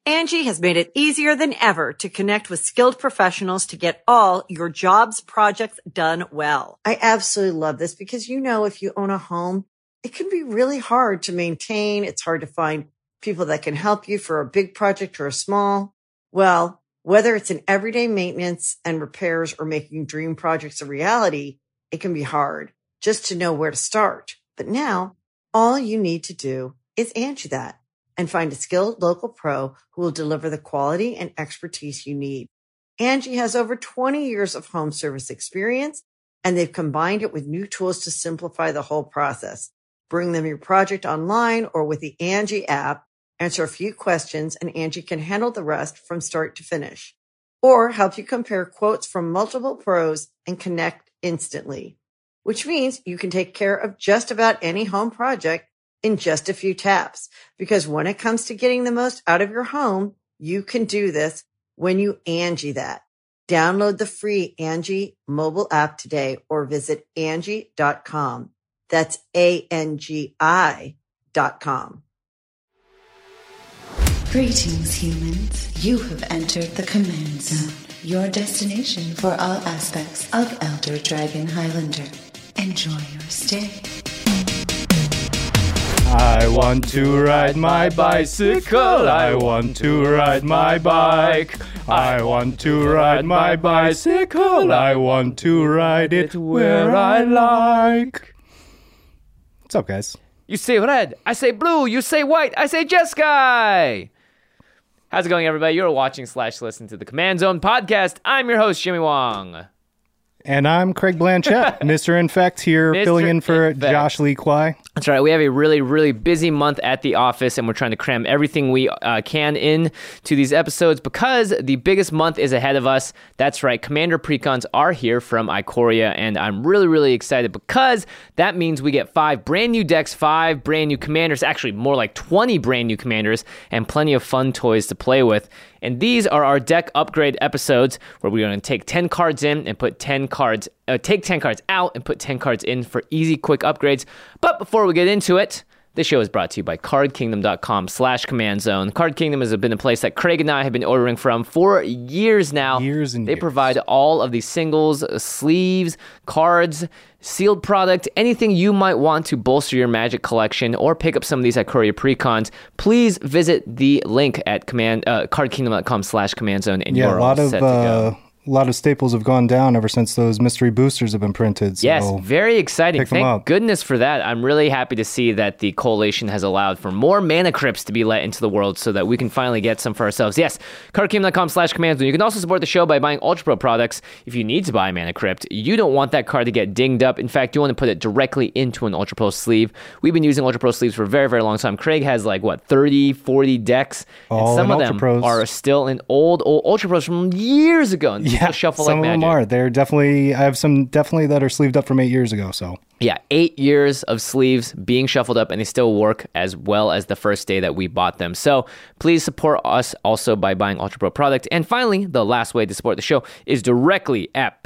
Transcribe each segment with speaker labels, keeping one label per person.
Speaker 1: Angie has made it easier than ever to connect with skilled professionals to get all your jobs projects done well. I absolutely love this because, if you own a home, it can be really hard to maintain. It's hard to find people that can help you for a big project or a small. Well, whether it's in everyday maintenance and repairs or making dream projects a reality, it can be hard just to know where to start. But now all you need to do is Angie that and find a skilled local pro who will deliver the quality and expertise you need. Angie has over 20 years of home service experience, and they've combined it with new tools to simplify the whole process. Bring them your project online or with the Angie app, answer a few questions, and Angie can handle the rest from start to finish. Or help you compare quotes from multiple pros and connect instantly, which means you can take care of just about any home project in just a few taps. Because when it comes to getting the most out of your home, you can do this when you Angie that. Download the free Angie mobile app today or visit Angie.com. That's ANGI.com.
Speaker 2: Greetings, humans. You have entered the Command Zone, your destination for all aspects of Elder Dragon Highlander. Enjoy your stay.
Speaker 3: I want to ride my bicycle. I want to ride my bike. I want to ride my bicycle. I want to ride it where I like. What's up, guys?
Speaker 4: You say red, I say blue. You say white, I say Jeskai. How's it going, everybody? You're watching/listening to the Command Zone podcast. I'm your host, Jimmy Wong.
Speaker 3: And I'm Craig Blanchett, Mr. Infect here, filling in for Josh Lee Kwai.
Speaker 4: That's right. We have a really, really busy month at the office, and we're trying to cram everything we can in to these episodes because the biggest month is ahead of us. That's right. Commander Precons are here from Ikoria, and I'm really, really excited because that means we get 5 brand new decks, 5 brand new commanders, actually more like 20 brand new commanders, and plenty of fun toys to play with. And these are our deck upgrade episodes where we're going to take 10 cards in and put 10 cards, take 10 cards out and put 10 cards in for easy, quick upgrades. But before we get into it, this show is brought to you by CardKingdom.com/Command Zone. Card Kingdom has been a place that Craig and I have been ordering from for years now. They provide all of these singles, sleeves, cards, sealed product, anything you might want to bolster your Magic collection or pick up some of these Ikoria Precons. Please visit the link at CardKingdom.com/Command Zone and you're all set to go.
Speaker 3: A lot of staples have gone down ever since those mystery boosters have been printed. So
Speaker 4: yes, very exciting. Thank goodness for that. I'm really happy to see that the Coalition has allowed for more Mana Crypts to be let into the world so that we can finally get some for ourselves. Yes, cardkingdom.com/command zone. You can also support the show by buying Ultra Pro products. If you need to buy a Mana Crypt, you don't want that card to get dinged up. In fact, you want to put it directly into an Ultra Pro sleeve. We've been using Ultra Pro sleeves for a very, very long time. Craig has 30, 40 decks.
Speaker 3: All
Speaker 4: and some of them
Speaker 3: Pros.
Speaker 4: are still in old Ultra Pros from years ago. And
Speaker 3: yeah,
Speaker 4: shuffle
Speaker 3: some
Speaker 4: like
Speaker 3: of them are. They're definitely, I have some definitely that are sleeved up from 8 years ago, so.
Speaker 4: Yeah, 8 years of sleeves being shuffled up, and they still work as well as the first day that we bought them. So please support us also by buying Ultra Pro product. And finally, the last way to support the show is directly at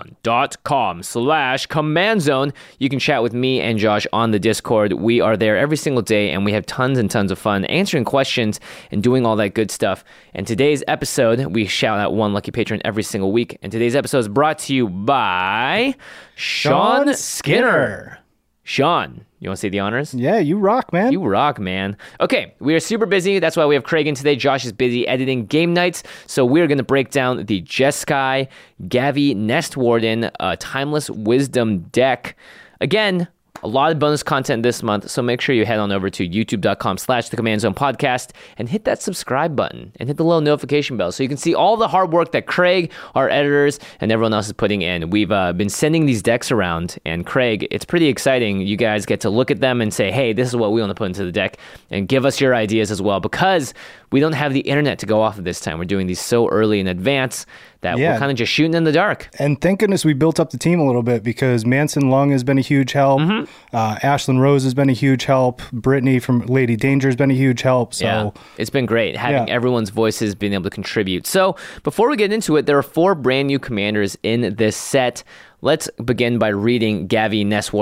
Speaker 4: patreon.com/Command Zone. You can chat with me and Josh on the Discord. We are there every single day, and we have tons and tons of fun answering questions and doing all that good stuff. And today's episode, we shout out one lucky patron every single week. And today's episode is brought to you by Sean Skinner. Sean, you want to say the honors?
Speaker 3: Yeah, you rock, man.
Speaker 4: You rock, man. Okay, we are super busy. That's why we have Craig in today. Josh is busy editing game nights. So we're going to break down the Jeskai Gavi Nest Warden Timeless Wisdom deck. Again, a lot of bonus content this month, so make sure you head on over to youtube.com/The Command Zone Podcast and hit that subscribe button and hit the little notification bell so you can see all the hard work that Craig, our editors, and everyone else is putting in. We've been sending these decks around, and Craig, it's pretty exciting. You guys get to look at them and say, hey, this is what we want to put into the deck, and give us your ideas as well, because we don't have the internet to go off of this time. We're doing these so early in advance that we're kind of just shooting in the dark.
Speaker 3: And thank goodness we built up the team a little bit, because Manson Lung has been a huge help. Ashlyn Rose has been a huge help. Brittany from Lady Danger has been a huge help. So
Speaker 4: yeah, it's been great having everyone's voices being able to contribute. So before we get into it, there are 4 brand new commanders in this set. Let's begin by reading Gavi Nest Warden.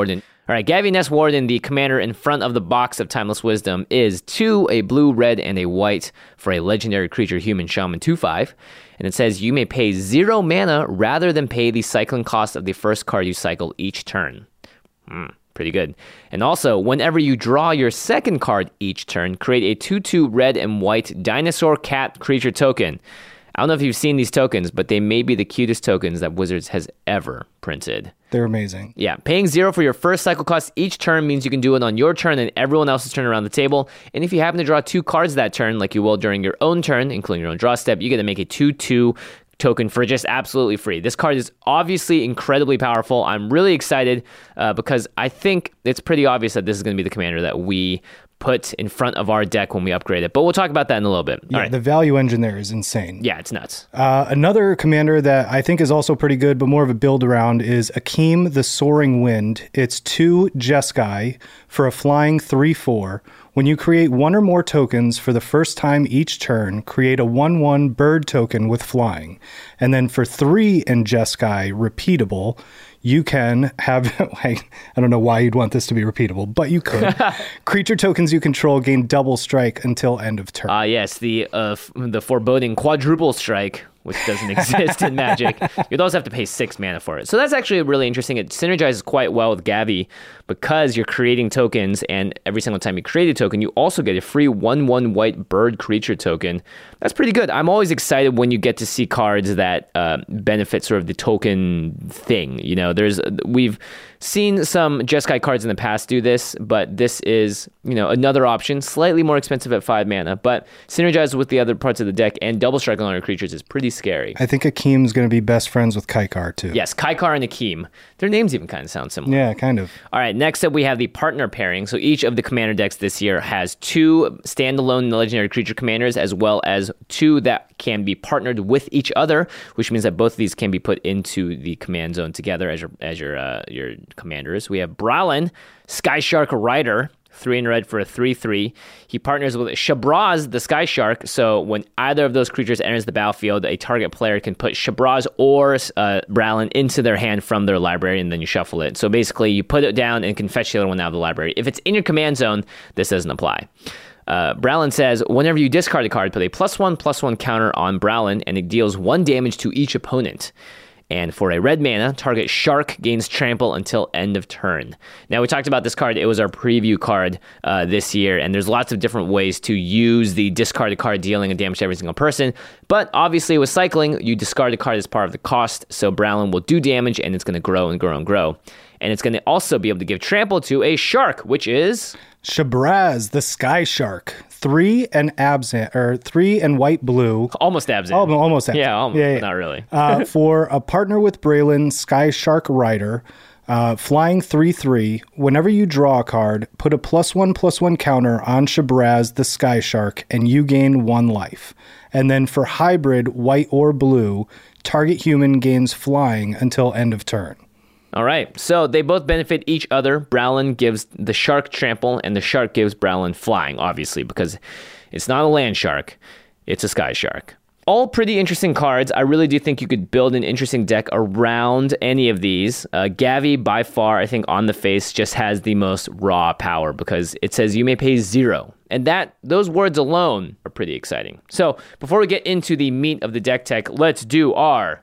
Speaker 4: All right, Gavi Ness Warden, the commander in front of the box of Timeless Wisdom, is 2, a blue, red, and a white for a legendary creature, human shaman 2/5. And it says you may pay 0 mana rather than pay the cycling cost of the first card you cycle each turn. Pretty good. And also, whenever you draw your second card each turn, create a 2/2 red and white dinosaur cat creature token. I don't know if you've seen these tokens, but they may be the cutest tokens that Wizards has ever printed.
Speaker 3: They're amazing.
Speaker 4: Yeah, paying 0 for your first cycle cost each turn means you can do it on your turn and everyone else's turn around the table. And if you happen to draw 2 cards that turn, like you will during your own turn, including your own draw step, you get to make a 2/2 token for just absolutely free. This card is obviously incredibly powerful. I'm really excited because I think it's pretty obvious that this is going to be the commander that we put in front of our deck when we upgrade it. But we'll talk about that in a little bit.
Speaker 3: Yeah,
Speaker 4: All right.
Speaker 3: the value engine there is insane.
Speaker 4: Yeah, it's nuts.
Speaker 3: Another commander that I think is also pretty good, but more of a build around, is Akeem the Soaring Wind. It's 2 Jeskai for a flying 3/4. When you create 1 or more tokens for the first time each turn, create a 1/1 bird token with flying. And then for 3 in Jeskai, repeatable, you can have, I don't know why you'd want this to be repeatable, but you could. Creature tokens you control gain double strike until end of turn.
Speaker 4: Yes, the foreboding quadruple strike, which doesn't exist in Magic. You'd also have to pay 6 mana for it. So that's actually really interesting. It synergizes quite well with Gavi because you're creating tokens, and every single time you create a token, you also get a free 1/1 white bird creature token. That's pretty good. I'm always excited when you get to see cards that benefit sort of the token thing. You know, we've seen some Jeskai cards in the past do this, but this is, another option, slightly more expensive at 5 mana, but synergizes with the other parts of the deck, and double strike on our creatures is pretty scary.
Speaker 3: I think Akeem's going to be best friends with Kaikar too.
Speaker 4: Yes, Kaikar and Akeem. Their names even kind of sound similar.
Speaker 3: Yeah, kind of.
Speaker 4: All right, next up we have the partner pairing. So each of the commander decks this year has 2 standalone legendary creature commanders, as well as 2 that can be partnered with each other, which means that both of these can be put into the command zone together as your commanders. We have Bralin, Sky Shark Rider, 3 in red for a 3/3. He partners with Shabraz, the Sky Shark, so when either of those creatures enters the battlefield, a target player can put Shabraz or Bralin into their hand from their library, and then you shuffle it. So basically, you put it down and can fetch the other one out of the library. If it's in your command zone, this doesn't apply. Bralin says, whenever you discard a card, put a +1/+1 counter on Bralin, and it deals 1 damage to each opponent. And for a red mana, target shark gains trample until end of turn. Now, we talked about this card. It was our preview card this year, and there's lots of different ways to use the discarded card dealing a damage to every single person. But obviously, with cycling, you discard a card as part of the cost, so Bralin will do damage, and it's going to grow and grow and grow. And it's going to also be able to give trample to a shark, which is
Speaker 3: Shabraz, the Sky Shark. 3 and absent, or 3 and white blue.
Speaker 4: Almost absent.
Speaker 3: Almost absent.
Speaker 4: Yeah, almost,
Speaker 3: yeah.
Speaker 4: Not really.
Speaker 3: For a partner with Bralin, Sky Shark Rider, flying 3/3. Whenever you draw a card, put a +1/+1 counter on Shabraz, the Sky Shark, and you gain 1 life. And then for hybrid, white or blue, target human gains flying until end of turn.
Speaker 4: All right, so they both benefit each other. Bralin gives the shark trample, and the shark gives Bralin flying, obviously, because it's not a land shark, it's a sky shark. All pretty interesting cards. I really do think you could build an interesting deck around any of these. Gavi, by far, I think on the face, just has the most raw power because it says you may pay 0. And those words alone are pretty exciting. So before we get into the meat of the deck tech, let's do our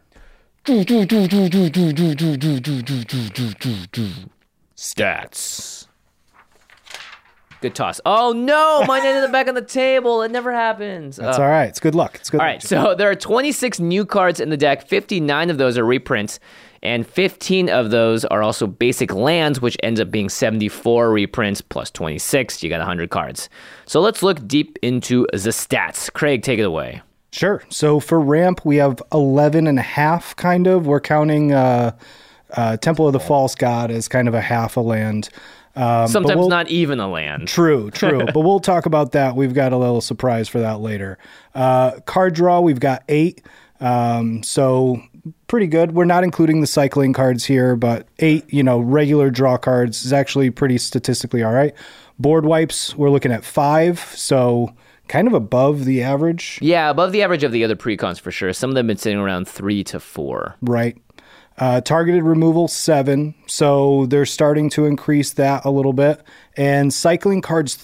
Speaker 4: stats. Good toss. Oh no, mine ended up back on the table. It never happens.
Speaker 3: That's all right. It's good luck. It's good
Speaker 4: all
Speaker 3: luck.
Speaker 4: Right, so there are 26 new cards in the deck. 59 of those are reprints, and 15 of those are also basic lands, which ends up being 74 reprints plus 26. You got 100 cards. So let's look deep into the stats. Craig, take it away.
Speaker 3: Sure. So for ramp, we have 11 and a half, kind of. We're counting Temple of the False God as kind of a half a land.
Speaker 4: Sometimes not even a land.
Speaker 3: True. But we'll talk about that. We've got a little surprise for that later. Card draw, we've got 8. So pretty good. We're not including the cycling cards here, but 8, regular draw cards is actually pretty statistically all right. Board wipes, we're looking at 5. So kind of above the average.
Speaker 4: Yeah, above the average of the other precons for sure. Some of them have been sitting around 3 to 4.
Speaker 3: Right. Targeted removal, 7. So they're starting to increase that a little bit. And cycling cards,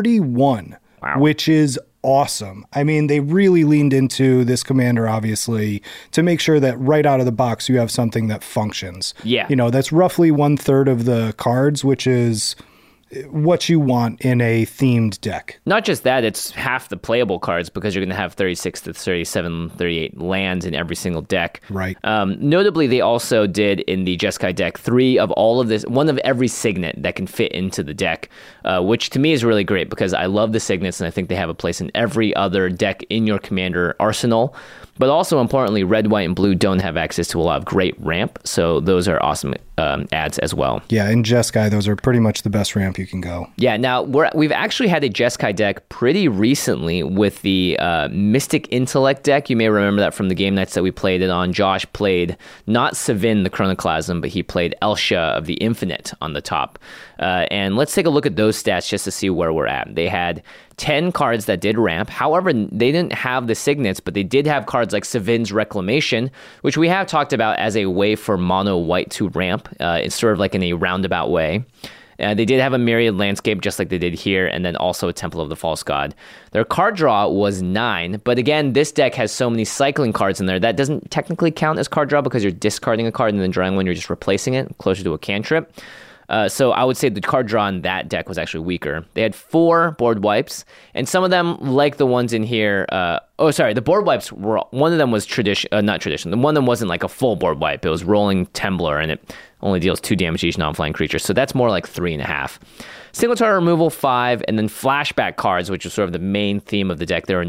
Speaker 3: 31, which is awesome. I mean, they really leaned into this commander, obviously, to make sure that right out of the box, you have something that functions.
Speaker 4: Yeah.
Speaker 3: That's roughly 1/3 of the cards, which is what you want in a themed deck.
Speaker 4: Not just that, it's half the playable cards because you're going to have 36 to 37, 38 lands in every single deck.
Speaker 3: Right.
Speaker 4: Notably, they also did in the Jeskai deck 3 of all of this, one of every signet that can fit into the deck, which to me is really great because I love the signets and I think they have a place in every other deck in your commander arsenal. But also importantly, red, white, and blue don't have access to a lot of great ramp, so those are awesome adds as well.
Speaker 3: Yeah, in Jeskai, those are pretty much the best ramp you can go.
Speaker 4: Yeah, now we've actually had a Jeskai deck pretty recently with the Mystic Intellect deck. You may remember that from the game nights that we played it on. Josh played not Savin the Chronoclasm, but he played Elsha of the Infinite on the top. And let's take a look at those stats just to see where we're at. They had 10 cards that did ramp. However, they didn't have the signets, but they did have cards like Savin's Reclamation, which we have talked about as a way for mono white to ramp. It's sort of like in a roundabout way. They did have a Myriad Landscape just like they did here, and then also a Temple of the False God. Their card draw was 9, but again, this deck has so many cycling cards in there that doesn't technically count as card draw because you're discarding a card and then drawing one, you're just replacing it closer to a cantrip. So I would say the card draw in that deck was actually weaker. They had 4 board wipes, and some of them, like the ones in here, the board wipes were, one of them was not traditional. One of them wasn't like a full board wipe. It was Rolling Tembler, and it only deals 2 damage to each non-flying creature. So that's more like 3.5. Single target removal, 5, and then flashback cards, which is sort of the main theme of the deck. There are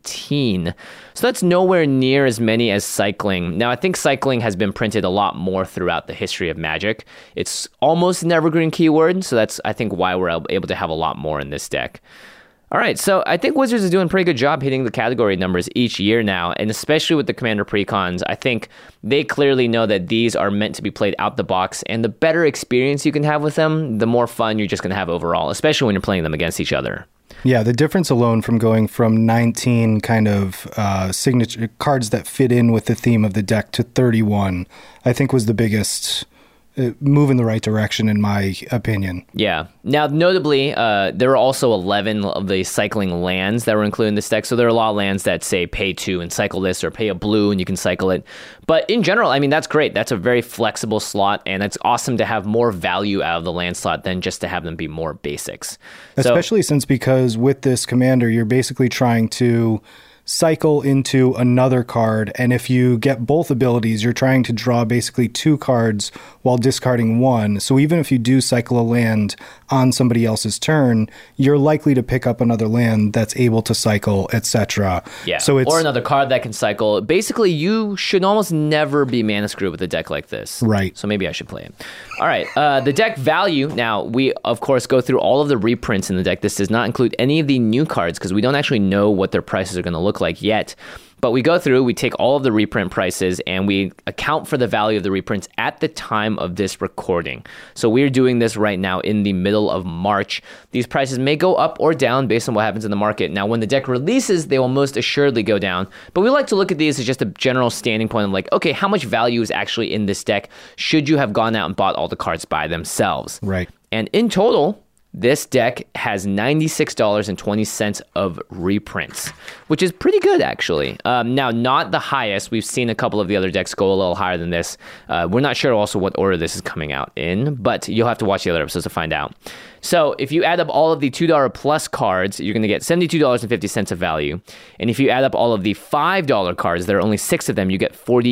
Speaker 4: 19. So that's nowhere near as many as cycling. Now, I think cycling has been printed a lot more throughout the history of Magic. It's almost an evergreen keyword, so that's, I think, why we're able to have a lot more in this deck. All right, so I think Wizards is doing a pretty good job hitting the category numbers each year now, and especially with the Commander Precons, I think they clearly know that these are meant to be played out the box, and the better experience you can have with them, the more fun you're just going to have overall, especially when you're playing them against each other.
Speaker 3: Yeah, the difference alone from going from 19 kind of signature cards that fit in with the theme of the deck to 31, I think was the biggest move in the right direction, in my opinion.
Speaker 4: Yeah. Now, notably, there were also 11 of the cycling lands that were included in this deck. So there are a lot of lands that say pay 2 and cycle this, or pay a blue and you can cycle it. But in general, I mean, that's great. That's a very flexible slot, and it's awesome to have more value out of the land slot than just to have them be more basics.
Speaker 3: Especially because with this commander, you're basically trying to cycle into another card, and if you get both abilities, you're trying to draw basically 2 cards while discarding 1. So even if you do cycle a land on somebody else's turn, you're likely to pick up another land that's able to cycle, etc.
Speaker 4: Yeah, so or another card that can cycle. Basically, you should almost never be mana screwed with a deck like this.
Speaker 3: Right.
Speaker 4: So maybe I should play it. All right, the deck value. Now, we, of course, go through all of the reprints in the deck. This does not include any of the new cards because we don't actually know what their prices are going to look like yet. But we go through, we take all of the reprint prices, and we account for the value of the reprints at the time of this recording. So we're doing this right now in the middle of March. These prices may go up or down based on what happens in the market. Now, when the deck releases, they will most assuredly go down. But we like to look at these as just a general standing point of like, okay, how much value is actually in this deck? Should you have gone out and bought all the cards by themselves?
Speaker 3: Right.
Speaker 4: And in total, this deck has $96.20 of reprints, which is pretty good, actually. Now, not the highest. We've seen a couple of the other decks go a little higher than this. We're not sure also what order this is coming out in, but you'll have to watch the other episodes to find out. So if you add up all of the $2 plus cards, you're going to get $72.50 of value. And if you add up all of the $5 cards, there are only 6 of them, you get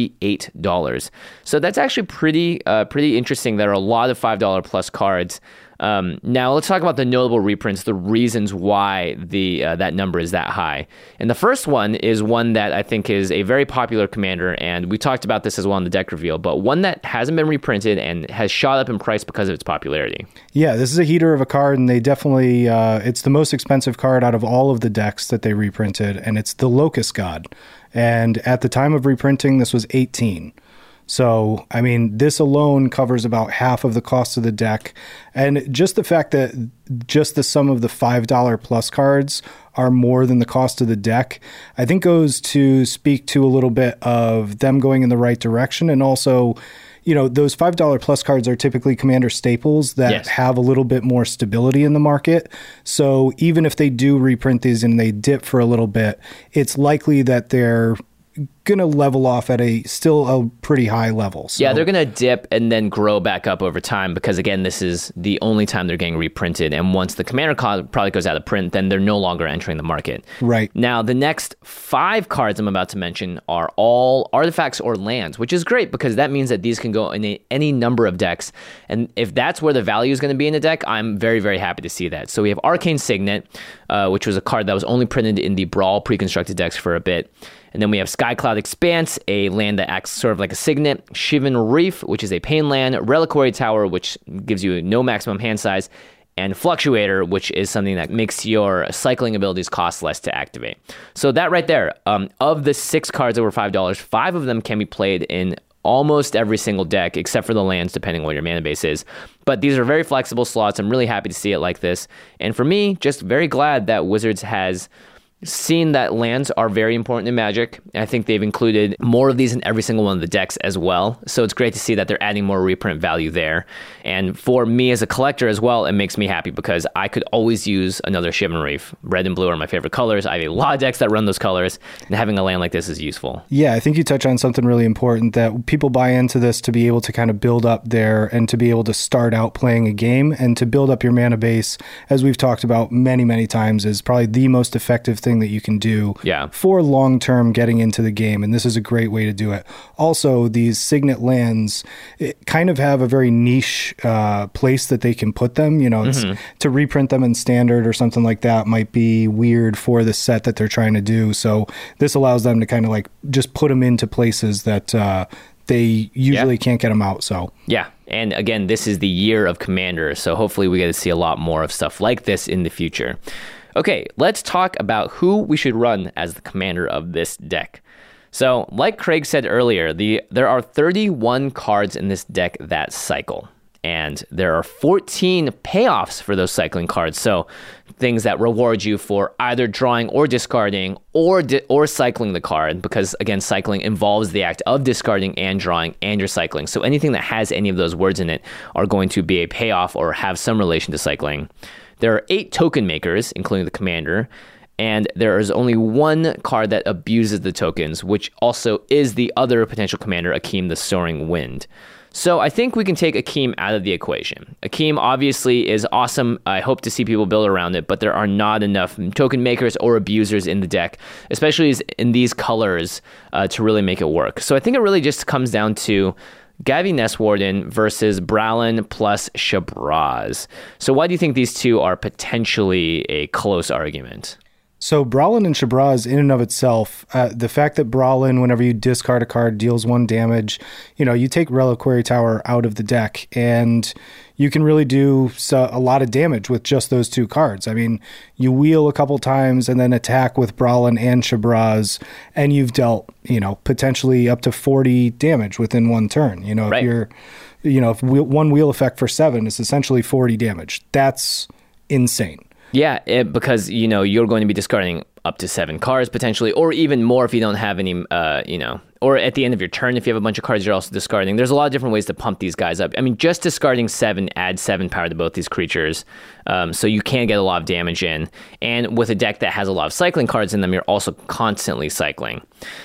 Speaker 4: $48. So that's actually pretty interesting. There are a lot of $5 plus cards. Now let's talk about the notable reprints, the reasons why that number is that high. And the first one is one that I think is a very popular commander, and we talked about this as well in the deck reveal, but one that hasn't been reprinted and has shot up in price because of its popularity. Yeah,
Speaker 3: this is a heater of a card, and they definitely, it's the most expensive card out of all of the decks that they reprinted, and it's the Locust God. And at the time of reprinting, this was 18. So, I mean, this alone covers about half of the cost of the deck. And just the fact that just the sum of the $5 plus cards are more than the cost of the deck, I think goes to speak to a little bit of them going in the right direction. And also, those $5 plus cards are typically Commander staples that have a little bit more stability in the market. So even if they do reprint these and they dip for a little bit, it's likely that they're going to level off at still a pretty high level. So.
Speaker 4: Yeah, they're going to dip and then grow back up over time because, again, this is the only time they're getting reprinted. And once the Commander product goes out of print, then they're no longer entering the market.
Speaker 3: Right.
Speaker 4: Now, the next 5 cards I'm about to mention are all artifacts or lands, which is great because that means that these can go in any number of decks. And if that's where the value is going to be in a deck, I'm very, very happy to see that. So we have Arcane Signet, which was a card that was only printed in the Brawl pre-constructed decks for a bit. And then we have Skycloud Expanse, a land that acts sort of like a signet, Shivan Reef, which is a pain land, Reliquary Tower, which gives you no maximum hand size, and Fluctuator, which is something that makes your cycling abilities cost less to activate. So that right there, of the 6 cards that were $5, 5 of them can be played in almost every single deck, except for the lands, depending on what your mana base is. But these are very flexible slots. I'm really happy to see it like this. And for me, just very glad that Wizards has seen that lands are very important in Magic. I think they've included more of these in every single one of the decks as well. So it's great to see that they're adding more reprint value there. And for me as a collector as well, it makes me happy because I could always use another Shivan Reef. Red and blue are my favorite colors. I have a lot of decks that run those colors, and having a land like this is useful.
Speaker 3: Yeah, I think you touch on something really important, that people buy into this to be able to kind of build up and to be able to start out playing a game and to build up your mana base, as we've talked about many, many times, is probably the most effective thing that you can do for long-term getting into the game, and this is a great way to do it. Also, these Signet lands kind of have a very niche place that they can put them. To reprint them in Standard or something like that might be weird for the set that they're trying to do, so this allows them to kind of like just put them into places that they usually can't get them out. So
Speaker 4: yeah, and again, this is the year of Commander, so hopefully we get to see a lot more of stuff like this in the future. Okay, let's talk about who we should run as the commander of this deck. So, like Craig said earlier, there are 31 cards in this deck that cycle, and there are 14 payoffs for those cycling cards. So, things that reward you for either drawing or discarding or cycling the card, because again, cycling involves the act of discarding and drawing and you're cycling. So, anything that has any of those words in it are going to be a payoff or have some relation to cycling. There are 8 token makers, including the commander, and there is only 1 card that abuses the tokens, which also is the other potential commander, Akeem the Soaring Wind. So I think we can take Akeem out of the equation. Akeem obviously is awesome. I hope to see people build around it, but there are not enough token makers or abusers in the deck, especially in these colors, to really make it work. So I think it really just comes down to Gavi Nestwarden versus Bralin plus Shabraz. So why do you think these two are potentially a close argument?
Speaker 3: So Bralin and Shabraz in and of itself, the fact that Bralin, whenever you discard a card, deals 1 damage, you take Reliquary Tower out of the deck and you can really do a lot of damage with just those 2 cards. I mean, you wheel a couple times and then attack with Bralin and Shabraz, and you've dealt, potentially up to 40 damage within 1 turn.
Speaker 4: Right.
Speaker 3: If you're, if 1 wheel effect for 7 is essentially 40 damage. That's insane.
Speaker 4: Yeah, because, you're going to be discarding up to 7 cards potentially, or even more if you don't have any, or at the end of your turn, if you have a bunch of cards you're also discarding. There's a lot of different ways to pump these guys up. I mean, just discarding 7 adds 7 power to both these creatures, so you can get a lot of damage in. And with a deck that has a lot of cycling cards in them, you're also constantly cycling.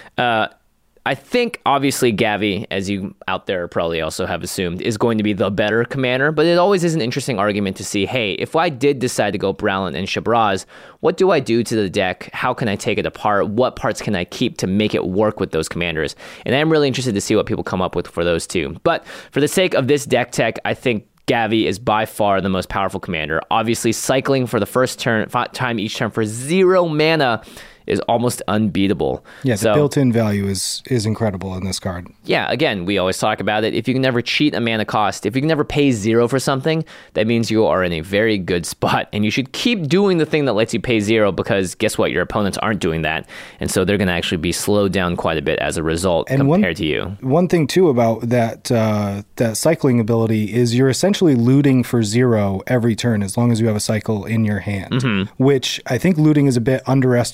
Speaker 4: I think, obviously, Gavi, as you out there probably also have assumed, is going to be the better commander, but it always is an interesting argument to see, hey, if I did decide to go Bralin and Shabraz, what do I do to the deck? How can I take it apart? What parts can I keep to make it work with those commanders? And I'm really interested to see what people come up with for those two. But for the sake of this deck tech, I think Gavi is by far the most powerful commander. Obviously, cycling for the first time each turn for 0 mana is almost unbeatable.
Speaker 3: Yeah, the built-in value is incredible in this card.
Speaker 4: Yeah, again, we always talk about it. If you can never cheat a mana cost, if you can never pay 0 for something, that means you are in a very good spot. And you should keep doing the thing that lets you pay 0, because guess what? Your opponents aren't doing that. And so they're going to actually be slowed down quite a bit as a result compared to you. One
Speaker 3: thing, too, about that cycling ability is you're essentially looting for 0 every turn as long as you have a cycle in your hand, which I think looting is a bit underestimated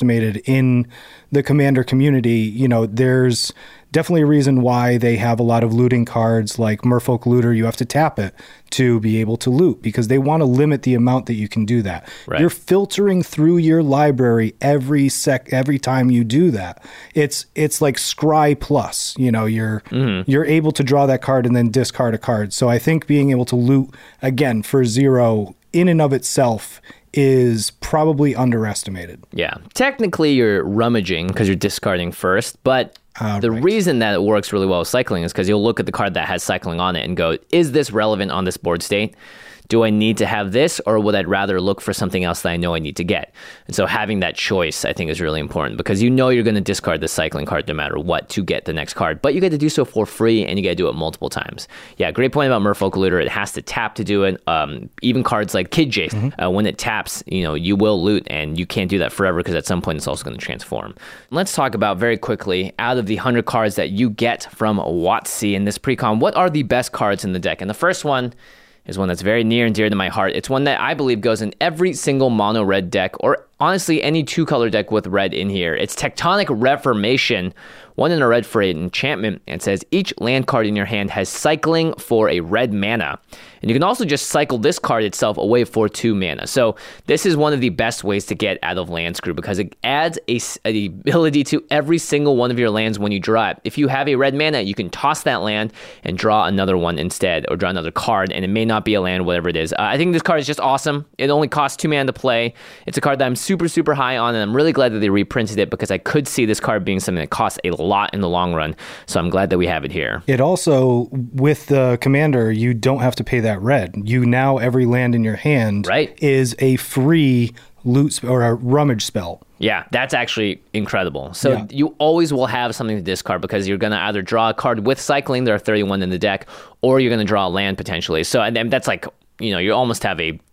Speaker 3: in the Commander community, you know, there's definitely a reason why they have a lot of looting cards like Merfolk Looter. You have to tap it to be able to loot because they want to limit the amount that you can do that.
Speaker 4: Right.
Speaker 3: You're filtering through your library every time you do that. It's like Scry Plus. You know, you're able to draw that card and then discard a card. So I think being able to loot again for 0 in and of itself is probably underestimated.
Speaker 4: Yeah. Technically, you're rummaging because you're discarding first, but the reason that it works really well with cycling is because you'll look at the card that has cycling on it and go, is this relevant on this board state? Do I need to have this, or would I rather look for something else that I know I need to get? And so having that choice, I think, is really important because you know you're going to discard the cycling card no matter what to get the next card, but you get to do so for free and you get to do it multiple times. Yeah, great point about Merfolk Looter. It has to tap to do it. Even cards like Kid Jace, when it taps, you know, you will loot, and you can't do that forever because at some point it's also going to transform. Let's talk about very quickly, out of the 100 cards that you get from WotC in this pre-con, what are the best cards in the deck? And the first one is one that's very near and dear to my heart. It's one that I believe goes in every single mono red deck, or honestly any 2-color deck with red in here. It's Tectonic Reformation, 1 in a red for an enchantment, and says each land card in your hand has cycling for a red mana. And you can also just cycle this card itself away for 2 mana. So this is one of the best ways to get out of land screw because it adds the ability to every single one of your lands when you draw it. If you have a red mana, you can toss that land and draw another one instead, or draw another card, and it may not be a land, whatever it is. I think this card is just awesome. It only costs 2 mana to play. It's a card that I'm super, super high on, and I'm really glad that they reprinted it because I could see this card being something that costs a lot in the long run. So I'm glad that we have it here.
Speaker 3: It also, with the Commander, you don't have to pay that red. You now, every land in your hand is a free loot or a rummage spell.
Speaker 4: Yeah, that's actually incredible. So you always will have something to discard because you're going to either draw a card with cycling, there are 31 in the deck, or you're going to draw a land potentially. So and that's like, you know, you almost have a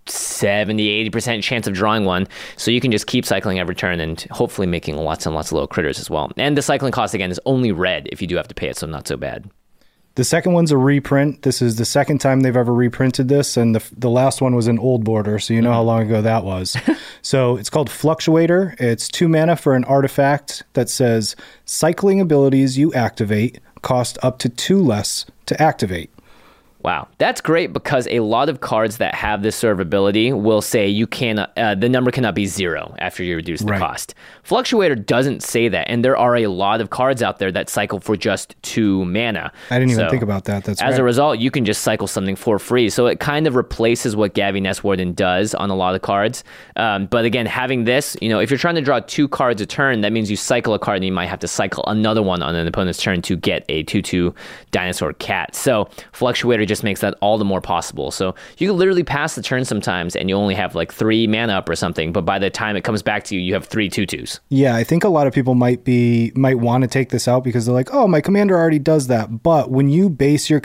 Speaker 4: 70-80% chance of drawing one. So you can just keep cycling every turn and hopefully making lots and lots of little critters as well. And the cycling cost, again, is only red if you do have to pay it, so not so bad.
Speaker 3: The second one's a reprint. This is the second time they've ever reprinted this, and the last one was an old border, so you know how long ago that was. So it's called Fluctuator. It's 2 mana for an artifact that says cycling abilities you activate cost up to 2 less to activate.
Speaker 4: Wow, that's great because a lot of cards that have this sort of ability will say you cannot, the number cannot be 0 after you reduce the cost. Fluctuator doesn't say that, and there are a lot of cards out there that cycle for just 2 mana.
Speaker 3: I didn't even think about that. That's
Speaker 4: as a result, you can just cycle something for free. So it kind of replaces what Gavi Nestwarden does on a lot of cards. But again, having this, you know, if you're trying to draw 2 cards a turn, that means you cycle a card and you might have to cycle another one on an opponent's turn to get a 2/2 dinosaur cat. So Fluctuator just makes that all the more possible. So you can literally pass the turn sometimes and you only have like 3 mana up or something, but by the time it comes back to you, you have 3 2/2s.
Speaker 3: Yeah, I think a lot of people might want to take this out because they're like, oh, my commander already does that. But when you base your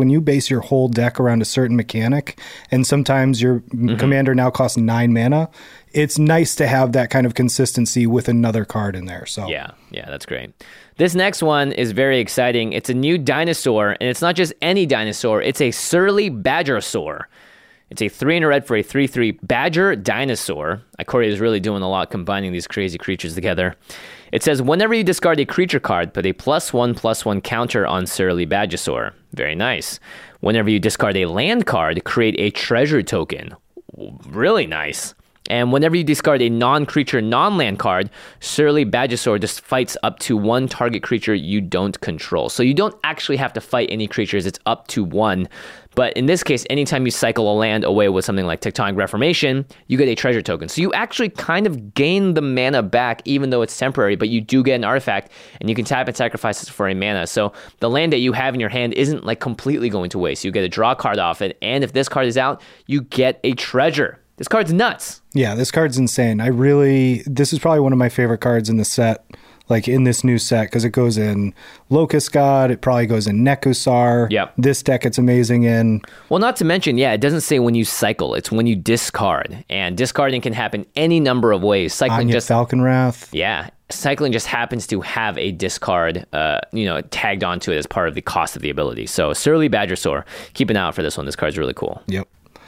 Speaker 3: whole deck around a certain mechanic, and sometimes your commander now costs 9 mana, it's nice to have that kind of consistency with another card in there. So
Speaker 4: yeah, that's great. This next one is very exciting. It's a new dinosaur, and it's not just any dinosaur. It's a Surly Badgersaur. It's a 3 in a red for a 3/3 Badger Dinosaur. Ikoria is really doing a lot combining these crazy creatures together. It says, whenever you discard a creature card, put a +1/+1 counter on Surly Badgersaur. Very nice. Whenever you discard a land card, create a treasure token. Really nice. And whenever you discard a non-creature, non-land card, Surly Badgersaur just fights up to 1 target creature you don't control. So you don't actually have to fight any creatures. It's up to 1. But in this case, anytime you cycle a land away with something like Tectonic Reformation, you get a treasure token. So you actually kind of gain the mana back, even though it's temporary, but you do get an artifact, and you can tap and sacrifice it for a mana. So the land that you have in your hand isn't like completely going to waste. You get a draw card off it, and if this card is out, you get a treasure. This card's nuts.
Speaker 3: Yeah, this card's insane. This is probably one of my favorite cards in the set, like in this new set, because it goes in Locust God, it probably goes in Nekusar.
Speaker 4: Yep.
Speaker 3: This deck it's amazing in.
Speaker 4: Well, not to mention, it doesn't say when you cycle, it's when you discard. And discarding can happen any number of ways. Cycling
Speaker 3: Anya Falconwrath.
Speaker 4: Yeah. Cycling just happens to have a discard, tagged onto it as part of the cost of the ability. So Surly Badgersaur, keep an eye out for this one. This card's really cool.
Speaker 3: Yep.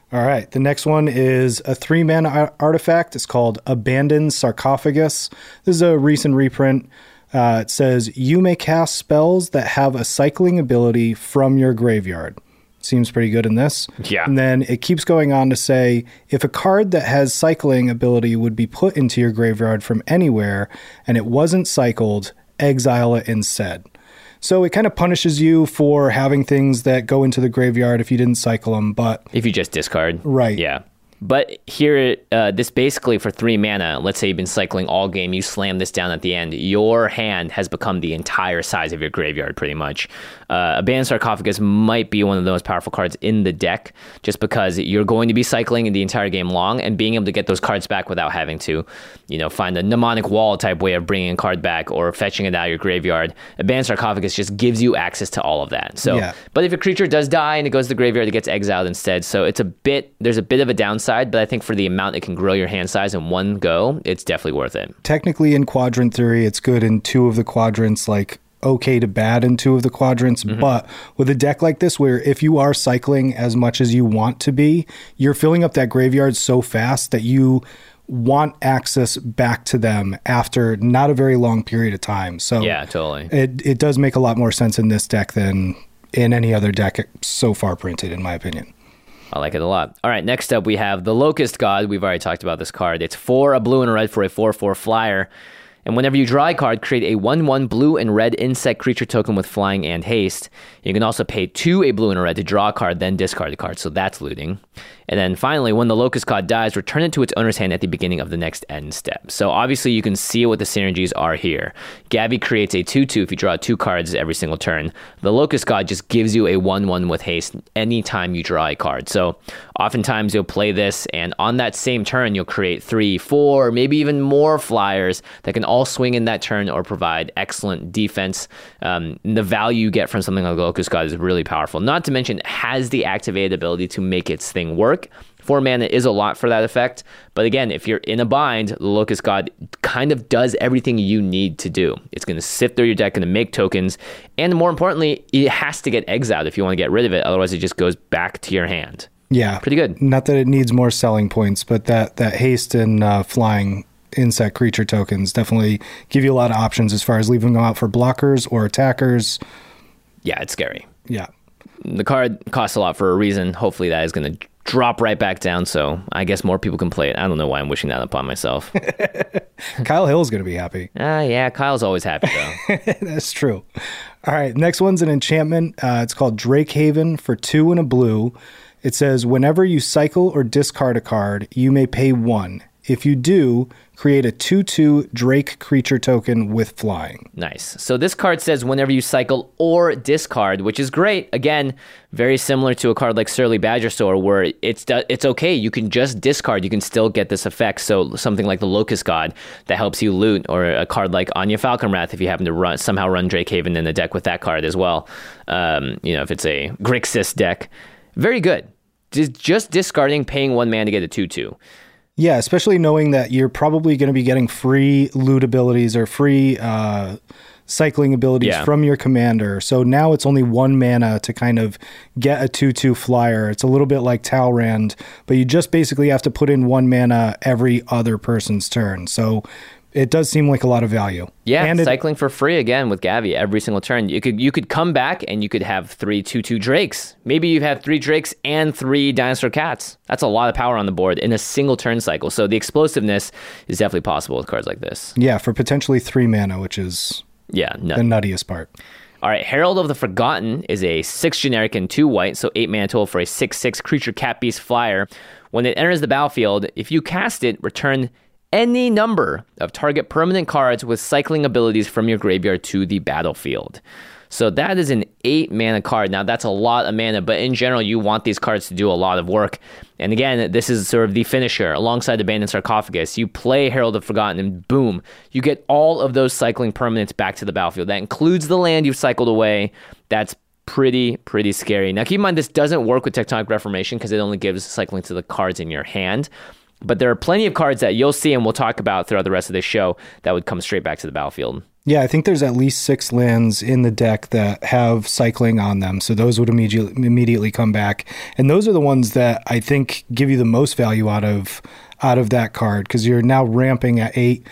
Speaker 3: All right. The next one is a 3-mana artifact. It's called Abandoned Sarcophagus. This is a recent reprint. It says, you may cast spells that have a cycling ability from your graveyard. Seems pretty good in this.
Speaker 4: Yeah.
Speaker 3: And then it keeps going on to say, if a card that has cycling ability would be put into your graveyard from anywhere and it wasn't cycled, exile it instead. So it kind of punishes you for having things that go into the graveyard if you didn't cycle them, but...
Speaker 4: If you just discard.
Speaker 3: Right.
Speaker 4: Yeah. But here, this basically for 3 mana, let's say you've been cycling all game, you slam this down at the end, your hand has become the entire size of your graveyard, pretty much. Abandoned Sarcophagus might be one of the most powerful cards in the deck, just because you're going to be cycling the entire game long, and being able to get those cards back without having to, find a mnemonic wall type way of bringing a card back or fetching it out of your graveyard. Abandoned Sarcophagus just gives you access to all of that. So, yeah. But if a creature does die and it goes to the graveyard, it gets exiled instead. So there's a bit of a downside. But I think for the amount it can grow your hand size in one go, it's definitely worth it.
Speaker 3: Technically, in quadrant theory, it's good in 2 of the quadrants, like okay to bad in 2 of the quadrants. Mm-hmm. But with a deck like this, where if you are cycling as much as you want to be, you're filling up that graveyard so fast that you want access back to them after not a very long period of time. So
Speaker 4: yeah, totally.
Speaker 3: It does make a lot more sense in this deck than in any other deck so far printed, in my opinion.
Speaker 4: I like it a lot. All right, next up we have the Locust God. We've already talked about this card. It's 4, a blue and a red for a 4/4 flyer. And whenever you draw a card, create a 1/1 blue and red insect creature token with flying and haste. You can also pay 2 a blue and a red to draw a card, then discard the card. So that's looting. And then finally, when the Locust God dies, return it to its owner's hand at the beginning of the next end step. So obviously you can see what the synergies are here. Gavi creates a 2/2 if you draw 2 cards every single turn. The Locust God just gives you a 1/1 with haste anytime you draw a card. So oftentimes you'll play this, and on that same turn, you'll create 3, 4, maybe even more flyers that can all swing in that turn or provide excellent defense. The value you get from something like the Locust God is really powerful. Not to mention, it has the activated ability to make its thing work. 4 mana is a lot for that effect. But again, if you're in a bind, the Locust God kind of does everything you need to do. It's going to sift through your deck, going to make tokens. And more importantly, it has to get exiled if you want to get rid of it. Otherwise, it just goes back to your hand.
Speaker 3: Yeah.
Speaker 4: Pretty good.
Speaker 3: Not that it needs more selling points, but that haste and flying insect creature tokens definitely give you a lot of options as far as leaving them out for blockers or attackers.
Speaker 4: Yeah, it's scary.
Speaker 3: Yeah.
Speaker 4: The card costs a lot for a reason. Hopefully that is going to drop right back down, so I guess more people can play it. I don't know why I'm wishing that upon myself.
Speaker 3: Kyle Hill's going to be happy.
Speaker 4: Yeah, Kyle's always happy, though.
Speaker 3: That's true. All right, next one's an enchantment. It's called Drake Haven for 2 and a blue. It says, whenever you cycle or discard a card, you may pay 1. If you do, create a 2/2 Drake creature token with flying.
Speaker 4: Nice. So this card says whenever you cycle or discard, which is great. Again, very similar to a card like Surly Badger Store, where it's okay. You can just discard. You can still get this effect. So something like the Locust God that helps you loot, or a card like Anya Falconwrath if you happen to somehow run Drake Haven in the deck with that card as well. If it's a Grixis deck. Very good. Just discarding, paying 1 mana to get a 2/2.
Speaker 3: Yeah, especially knowing that you're probably going to be getting free loot abilities or free cycling abilities from your commander. So now it's only 1 mana to kind of get a 2/2 flyer. It's a little bit like Talrand, but you just basically have to put in 1 mana every other person's turn. So it does seem like a lot of value.
Speaker 4: Yeah, and cycling for free again with Gavi every single turn. You could come back and you could have 3 2/2 Drakes. Maybe you have 3 Drakes and 3 Dinosaur Cats. That's a lot of power on the board in a single turn cycle. So the explosiveness is definitely possible with cards like this.
Speaker 3: Yeah, for potentially 3 mana, which is the nuttiest part.
Speaker 4: All right, Herald of the Forgotten is a 6 generic and 2 white, so 8 mana total for a 6/6 creature cat beast flyer. When it enters the battlefield, if you cast it, return any number of target permanent cards with cycling abilities from your graveyard to the battlefield. So that is an 8 mana card. Now that's a lot of mana, but in general, you want these cards to do a lot of work. And again, this is sort of the finisher alongside Abandoned Sarcophagus. You play Herald of Forgotten and boom, you get all of those cycling permanents back to the battlefield. That includes the land you've cycled away. That's pretty scary. Now keep in mind, this doesn't work with Tectonic Reformation because it only gives cycling to the cards in your hand. But there are plenty of cards that you'll see and we'll talk about throughout the rest of this show that would come straight back to the battlefield.
Speaker 3: Yeah, I think there's at least 6 lands in the deck that have cycling on them, so those would immediately come back. And those are the ones that I think give you the most value out of that card, because you're now ramping at 8,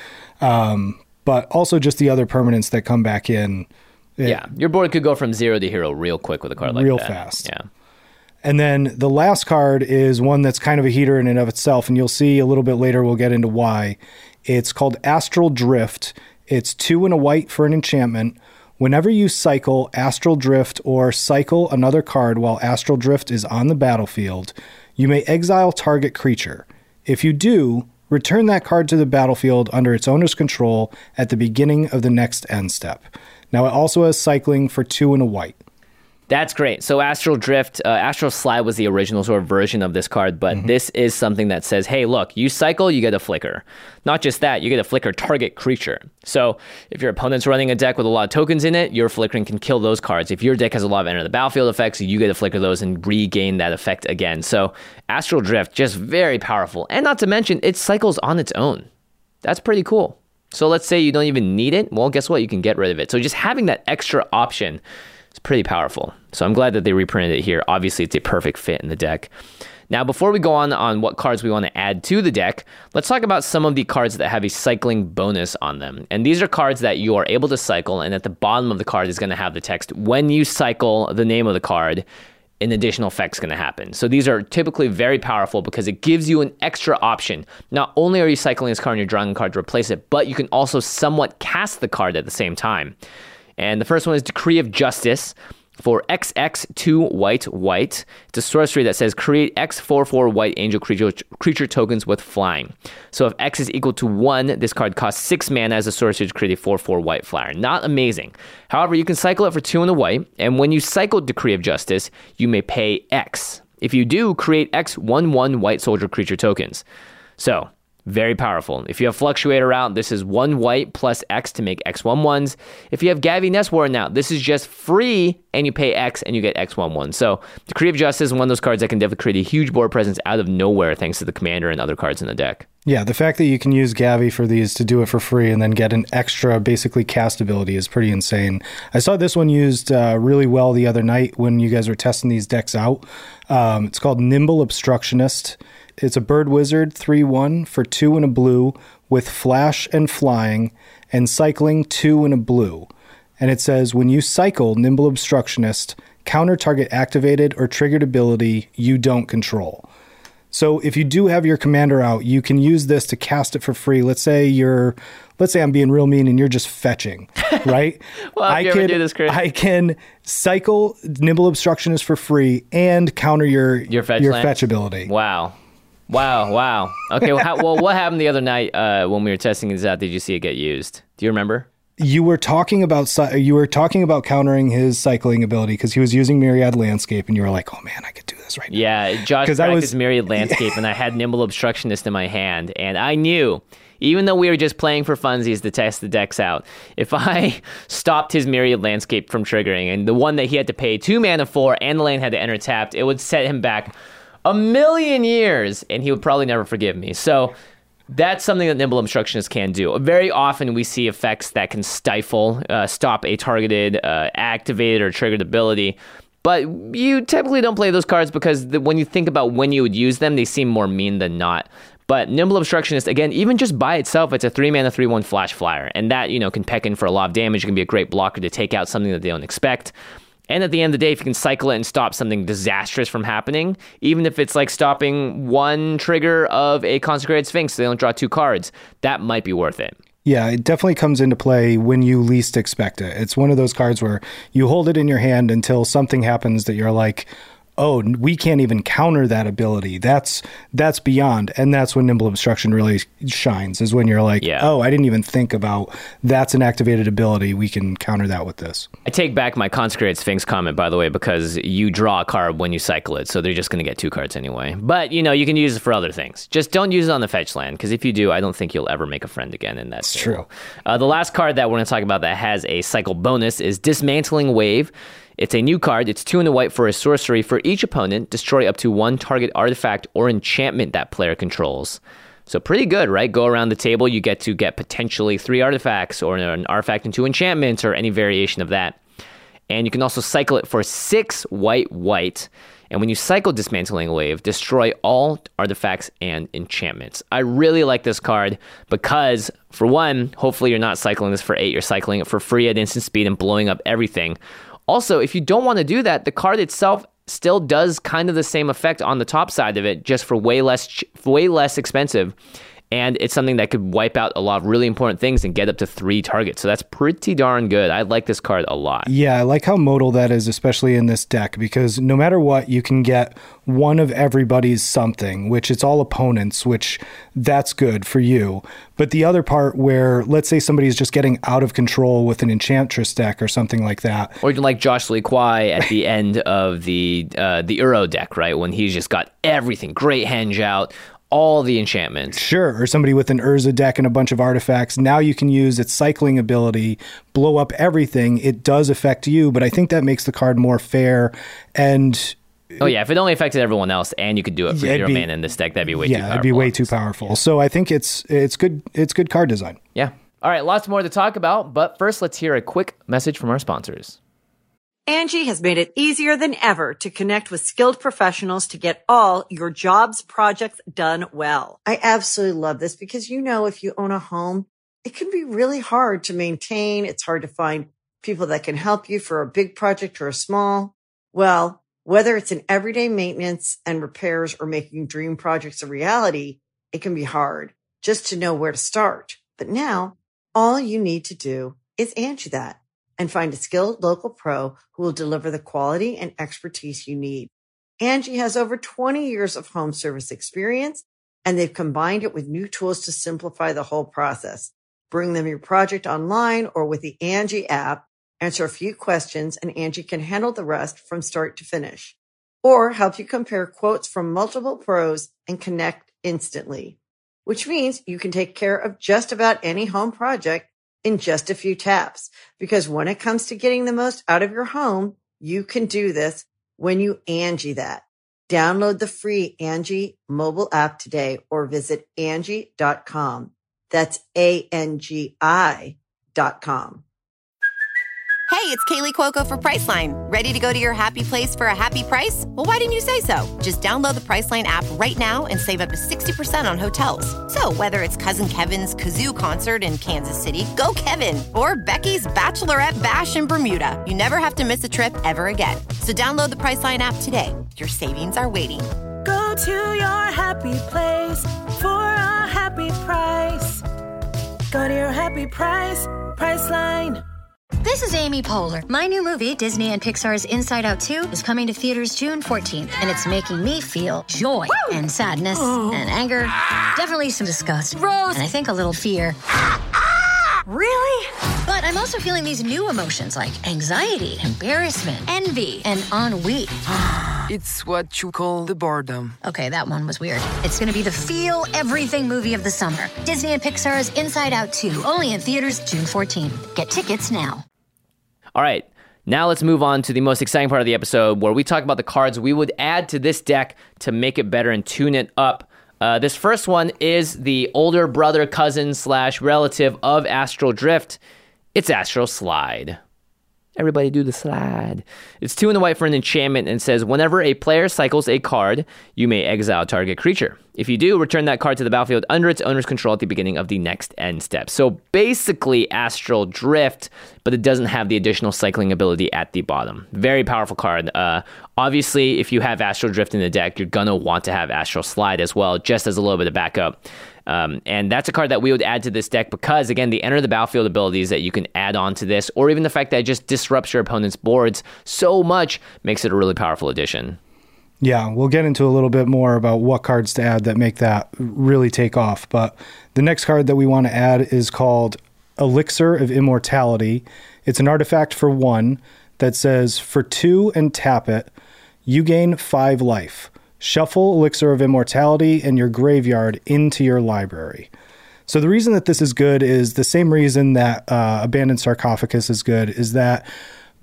Speaker 3: but also just the other permanents that come back in.
Speaker 4: Yeah, your board could go from 0 to hero real quick with a card like that.
Speaker 3: Real fast.
Speaker 4: Yeah.
Speaker 3: And then the last card is one that's kind of a heater in and of itself, and you'll see a little bit later, we'll get into why. It's called Astral Drift. It's 2 and a white for an enchantment. Whenever you cycle Astral Drift or cycle another card while Astral Drift is on the battlefield, you may exile target creature. If you do, return that card to the battlefield under its owner's control at the beginning of the next end step. Now, it also has cycling for 2 and a white.
Speaker 4: That's great. So Astral Drift, Astral Slide was the original sort of version of this card, but this is something that says, hey, look, you cycle, you get a flicker. Not just that, you get a flicker target creature. So if your opponent's running a deck with a lot of tokens in it, your flickering can kill those cards. If your deck has a lot of enter the battlefield effects, you get to flicker those and regain that effect again. So Astral Drift, just very powerful. And not to mention, it cycles on its own. That's pretty cool. So let's say you don't even need it. Well, guess what? You can get rid of it. So just having that extra option, it's pretty powerful. So I'm glad that they reprinted it here. Obviously, it's a perfect fit in the deck. Now, before we go on what cards we want to add to the deck, let's talk about some of the cards that have a cycling bonus on them. And these are cards that you are able to cycle, and at the bottom of the card is going to have the text, when you cycle the name of the card, an additional effect's going to happen. So these are typically very powerful because it gives you an extra option. Not only are you cycling this card and you're drawing a card to replace it, but you can also somewhat cast the card at the same time. And the first one is Decree of Justice for XX 2 white. It's a sorcery that says create X 4/4 white angel creature tokens with flying. So if X is equal to 1, this card costs 6 mana as a sorcery to create a 4/4 white flyer. Not amazing. However, you can cycle it for 2 and a white, and when you cycle Decree of Justice, you may pay X. If you do, create X 1/1 white soldier creature tokens. So very powerful. If you have Fluctuator out, this is 1 white plus X to make X 1/1s. If you have Gavi Nest Warden out, this is just free and you pay X and you get X 1/1. So Decree of Justice is one of those cards that can definitely create a huge board presence out of nowhere thanks to the commander and other cards in the deck.
Speaker 3: Yeah, the fact that you can use Gavi for these to do it for free and then get an extra basically cast ability is pretty insane. I saw this one used really well the other night when you guys were testing these decks out. It's called Nimble Obstructionist. It's a bird wizard, 3/1 for 2 and a blue with flash and flying and cycling 2 and a blue. And it says, when you cycle Nimble Obstructionist, counter target activated or triggered ability you don't control. So if you do have your commander out, you can use this to cast it for free. Let's say I'm being real mean and you're just fetching, right?
Speaker 4: Well, I
Speaker 3: can cycle Nimble Obstructionist for free and counter your fetch ability.
Speaker 4: Wow. Okay, well, what happened the other night when we were testing this out? Did you see it get used? Do you remember?
Speaker 3: You were talking about countering his cycling ability because he was using Myriad Landscape, and you were like, "Oh man, I could do this right now."
Speaker 4: Yeah, Josh practiced Myriad Landscape, and I had Nimble Obstructionist in my hand, and I knew, even though we were just playing for funsies to test the decks out, if I stopped his Myriad Landscape from triggering, and the one that he had to pay 2 mana for, and the land had to enter tapped, it would set him back a million years, and he would probably never forgive me. So that's something that Nimble Obstructionist can do. Very often we see effects that can stop a targeted, activated, or triggered ability. But you typically don't play those cards because when you think about when you would use them, they seem more mean than not. But Nimble Obstructionist, again, even just by itself, it's a 3 mana 3/1 flash flyer. And that, can peck in for a lot of damage. It can be a great blocker to take out something that they don't expect. And at the end of the day, if you can cycle it and stop something disastrous from happening, even if it's like stopping one trigger of a Consecrated Sphinx so they don't draw 2 cards, that might be worth it.
Speaker 3: Yeah, it definitely comes into play when you least expect it. It's one of those cards where you hold it in your hand until something happens that you're like, oh, we can't even counter that ability. That's beyond. And that's when Nimble Obstruction really shines, is when you're like, oh, I didn't even think about that's an activated ability. We can counter that with this.
Speaker 4: I take back my Consecrated Sphinx comment, by the way, because you draw a card when you cycle it, so they're just going to get 2 cards anyway. But, you can use it for other things. Just don't use it on the fetch land, because if you do, I don't think you'll ever make a friend again in that. That's
Speaker 3: true.
Speaker 4: The last card that we're going to talk about that has a cycle bonus is Dismantling Wave. It's a new card. It's 2 and a white for a sorcery. For each opponent, destroy up to 1 target artifact or enchantment that player controls. So pretty good, right? Go around the table, you get to get potentially 3 artifacts or an artifact and 2 enchantments or any variation of that. And you can also cycle it for 6 white. And when you cycle Dismantling Wave, destroy all artifacts and enchantments. I really like this card because, for one, hopefully you're not cycling this for 8. You're cycling it for free at instant speed and blowing up everything. Also, if you don't want to do that, the card itself still does kind of the same effect on the top side of it, just for way less expensive. And it's something that could wipe out a lot of really important things and get up to 3 targets. So that's pretty darn good. I like this card a lot.
Speaker 3: Yeah, I like how modal that is, especially in this deck, because no matter what, you can get one of everybody's something, which it's all opponents, which that's good for you. But the other part where, let's say somebody's just getting out of control with an Enchantress deck or something like that.
Speaker 4: Or like Josh Lee Kwai at the end of the Uro deck, right? When he's just got everything, great henge out, all the enchantments.
Speaker 3: Sure, or somebody with an Urza deck and a bunch of artifacts. Now you can use its cycling ability, blow up everything. It does affect you, but I think that makes the card more fair. And
Speaker 4: oh yeah, if it only affected everyone else and you could do it for 0 mana in this deck, that'd be way too powerful.
Speaker 3: Yeah, it'd be way too powerful. So I think it's good. It's good card design.
Speaker 4: Yeah. All right, lots more to talk about, but first let's hear a quick message from our sponsors.
Speaker 1: Angie has made it easier than ever to connect with skilled professionals to get all your jobs projects done well. I absolutely love this because, if you own a home, it can be really hard to maintain. It's hard to find people that can help you for a big project or a small. Well, whether it's in everyday maintenance and repairs or making dream projects a reality, it can be hard just to know where to start. But now all you need to do is Angie that and find a skilled local pro who will deliver the quality and expertise you need. Angie has over 20 years of home service experience, and they've combined it with new tools to simplify the whole process. Bring them your project online or with the Angie app, answer a few questions, and Angie can handle the rest from start to finish. Or help you compare quotes from multiple pros and connect instantly, which means you can take care of just about any home project in just a few taps. Because when it comes to getting the most out of your home, you can do this when you Angie that. Download the free Angie mobile app today or visit Angie.com. That's ANGI.com.
Speaker 5: Hey, it's Kaylee Cuoco for Priceline. Ready to go to your happy place for a happy price? Well, why didn't you say so? Just download the Priceline app right now and save up to 60% on hotels. So whether it's Cousin Kevin's Kazoo Concert in Kansas City, go Kevin, or Becky's Bachelorette Bash in Bermuda, you never have to miss a trip ever again. So download the Priceline app today. Your savings are waiting.
Speaker 6: Go to your happy place for a happy price. Go to your happy price, Priceline.
Speaker 7: This is Amy Poehler. My new movie, Disney and Pixar's Inside Out 2, is coming to theaters June 14th, and it's making me feel joy and sadness and anger, definitely some disgust, Rose, and I think a little fear. Really? But I'm also feeling these new emotions like anxiety, embarrassment, envy, and ennui.
Speaker 8: It's what you call the boredom.
Speaker 7: Okay, that one was weird. It's going to be the feel everything movie of the summer. Disney and Pixar's Inside Out 2, only in theaters June 14th. Get tickets now.
Speaker 4: All right, now let's move on to the most exciting part of the episode where we talk about the cards we would add to this deck to make it better and tune it up. This first one is the older brother, cousin / relative of Astral Drift. It's Astral Slide. Everybody do the slide. It's 2 in the white for an enchantment and says, whenever a player cycles a card, you may exile target creature. If you do, return that card to the battlefield under its owner's control at the beginning of the next end step. So basically Astral Drift, but it doesn't have the additional cycling ability at the bottom. Very powerful card. Obviously, if you have Astral Drift in the deck, you're going to want to have Astral Slide as well, just as a little bit of backup. And that's a card that we would add to this deck because, again, the enter the battlefield abilities that you can add on to this, or even the fact that it just disrupts your opponent's boards so much, makes it a really powerful addition.
Speaker 3: Yeah, we'll get into a little bit more about what cards to add that make that really take off. But the next card that we want to add is called Elixir of Immortality. It's an artifact for 1 that says, for 2 and tap it, you gain 5 life. Shuffle Elixir of Immortality and your graveyard into your library. So the reason that this is good is the same reason that Abandoned Sarcophagus is good, is that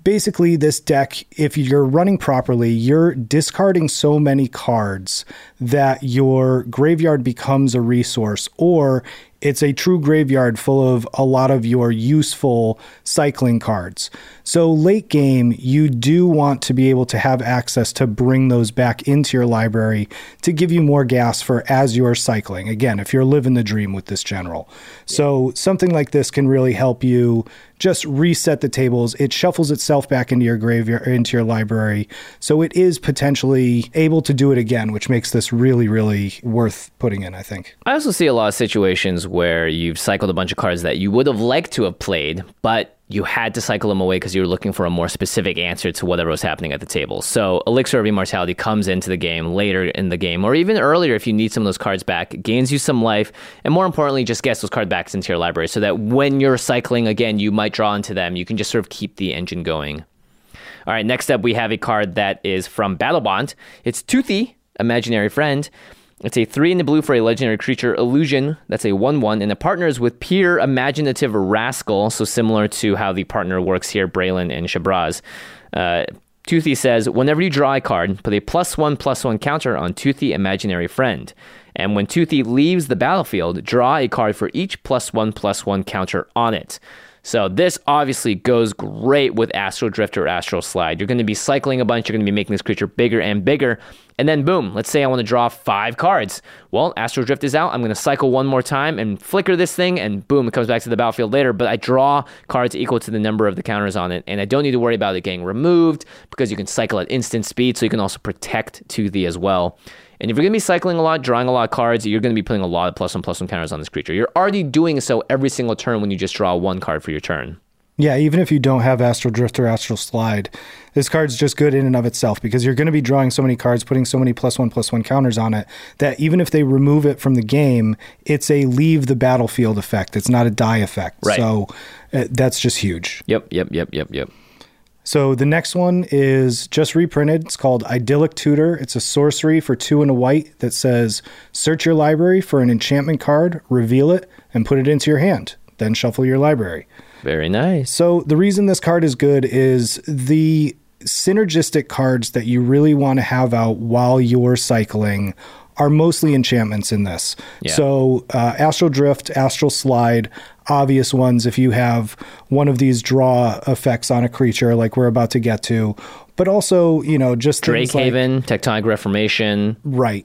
Speaker 3: basically this deck, if you're running properly, you're discarding so many cards that your graveyard becomes a resource, or it's a true graveyard full of a lot of your useful cycling cards. So late game, you do want to be able to have access to bring those back into your library to give you more gas for as you're cycling. Again, if you're living the dream with this general. So something like this can really help you just reset the tables. It shuffles itself back into your graveyard, into your library. So it is potentially able to do it again, which makes this really, really worth putting in, I think.
Speaker 4: I also see a lot of situations where you've cycled a bunch of cards that you would have liked to have played, but you had to cycle them away because you were looking for a more specific answer to whatever was happening at the table. So Elixir of Immortality comes into the game later in the game, or even earlier if you need some of those cards back, gains you some life, and more importantly, just gets those card backs into your library so that when you're cycling again, you might draw into them. You can just sort of keep the engine going. All right, next up, we have a card that is from Battle Bond. It's Toothy, Imaginary Friend. It's a 3 in the blue for a legendary creature, Illusion. That's a 1/1, and it partners with Pure Imaginative Rascal, so similar to how the partner works here, Braylon and Shabraz. Toothy says, whenever you draw a card, put a +1/+1 counter on Toothy Imaginary Friend. And when Toothy leaves the battlefield, draw a card for each +1/+1 counter on it. So this obviously goes great with Astral Drift or Astral Slide. You're going to be cycling a bunch. You're going to be making this creature bigger and bigger. And then boom, let's say I want to draw 5 cards. Well, Astral Drift is out. I'm going to cycle one more time and flicker this thing, and boom, it comes back to the battlefield later. But I draw cards equal to the number of the counters on it, and I don't need to worry about it getting removed because you can cycle at instant speed, so you can also protect Toothy as well. And if you're going to be cycling a lot, drawing a lot of cards, you're going to be putting a lot of +1/+1 counters on this creature. You're already doing so every single turn when you just draw 1 card for your turn.
Speaker 3: Yeah, even if you don't have Astral Drift or Astral Slide, this card's just good in and of itself because you're going to be drawing so many cards, putting so many +1/+1 counters on it, that even if they remove it from the game, it's a leave the battlefield effect. It's not a die effect.
Speaker 4: Right.
Speaker 3: So that's just huge.
Speaker 4: Yep.
Speaker 3: So the next one is just reprinted. It's called Idyllic Tutor. It's a sorcery for 2 and a white that says, search your library for an enchantment card, reveal it, and put it into your hand. Then shuffle your library.
Speaker 4: Very nice.
Speaker 3: So the reason this card is good is the synergistic cards that you really want to have out while you're cycling are mostly enchantments in this.
Speaker 4: Yeah.
Speaker 3: So Astral Drift, Astral Slide, obvious ones if you have one of these draw effects on a creature like we're about to get to. But also, just
Speaker 4: Drakehaven, Tectonic Reformation.
Speaker 3: Right.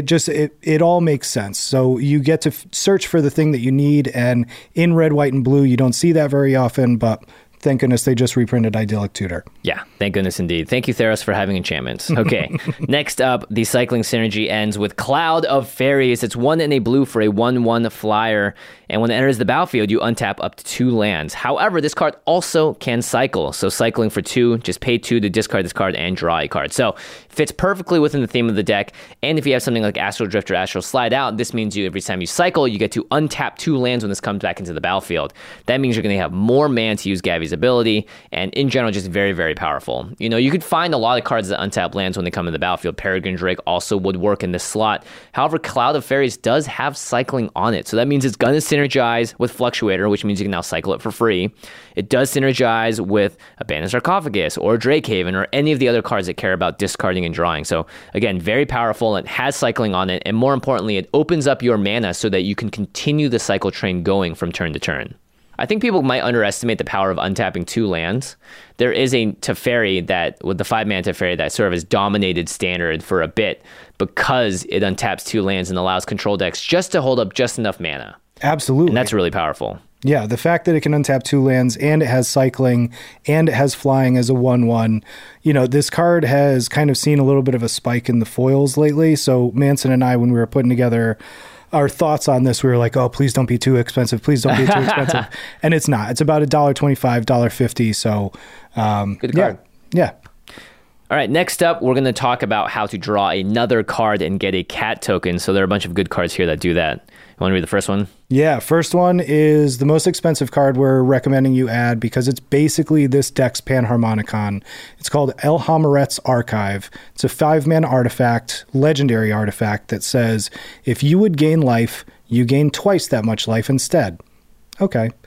Speaker 3: It all makes sense. So you get to search for the thing that you need, and in red, white, and blue, you don't see that very often, but thank goodness they just reprinted Idyllic Tutor.
Speaker 4: Yeah, thank goodness indeed. Thank you, Theros, for having enchantments. Okay, next up, the cycling synergy ends with Cloud of Fairies. It's 1 in a blue for a 1/1 flyer, and when it enters the battlefield, you untap up to 2 lands. However, this card also can cycle. So cycling for 2, just pay 2 to discard this card and draw a card. So fits perfectly within the theme of the deck. And if you have something like Astral Drift or Astral Slide out, this means every time you cycle, you get to untap 2 lands when this comes back into the battlefield. That means you're going to have more mana to use Gavi's ability, and in general, just very, very powerful. You could find a lot of cards that untap lands when they come to the battlefield. Peregrine Drake also would work in this slot. However, Cloud of Fairies does have cycling on it, so that means it's going to synergize with Fluctuator, which means you can now cycle it for free. It does synergize with Abandoned Sarcophagus or Drakehaven or any of the other cards that care about discarding and drawing. So again, very powerful. It has cycling on it, and more importantly, it opens up your mana so that you can continue the cycle train going from turn to turn. I think people might underestimate the power of untapping 2 lands. There is a Teferi with the 5-mana Teferi that sort of has dominated Standard for a bit because it untaps 2 lands and allows control decks just to hold up just enough mana.
Speaker 3: Absolutely.
Speaker 4: And that's really powerful.
Speaker 3: Yeah, the fact that it can untap 2 lands and it has cycling and it has flying as a 1/1. This card has kind of seen a little bit of a spike in the foils lately. So Manson and I, when we were putting together our thoughts on this, we were like, oh, please don't be too expensive. Please don't be too expensive. And it's not. It's about $1.25, $1.50. So
Speaker 4: good card.
Speaker 3: Yeah.
Speaker 4: All right, next up, we're going to talk about how to draw another card and get a cat token. So there are a bunch of good cards here that do that. You want to read the first one?
Speaker 3: Yeah, first one is the most expensive card we're recommending you add because it's basically this deck's Panharmonicon. It's called Elhamarret's Archive. It's a 5-mana artifact, legendary artifact that says, if you would gain life, you gain twice that much life instead. Okay.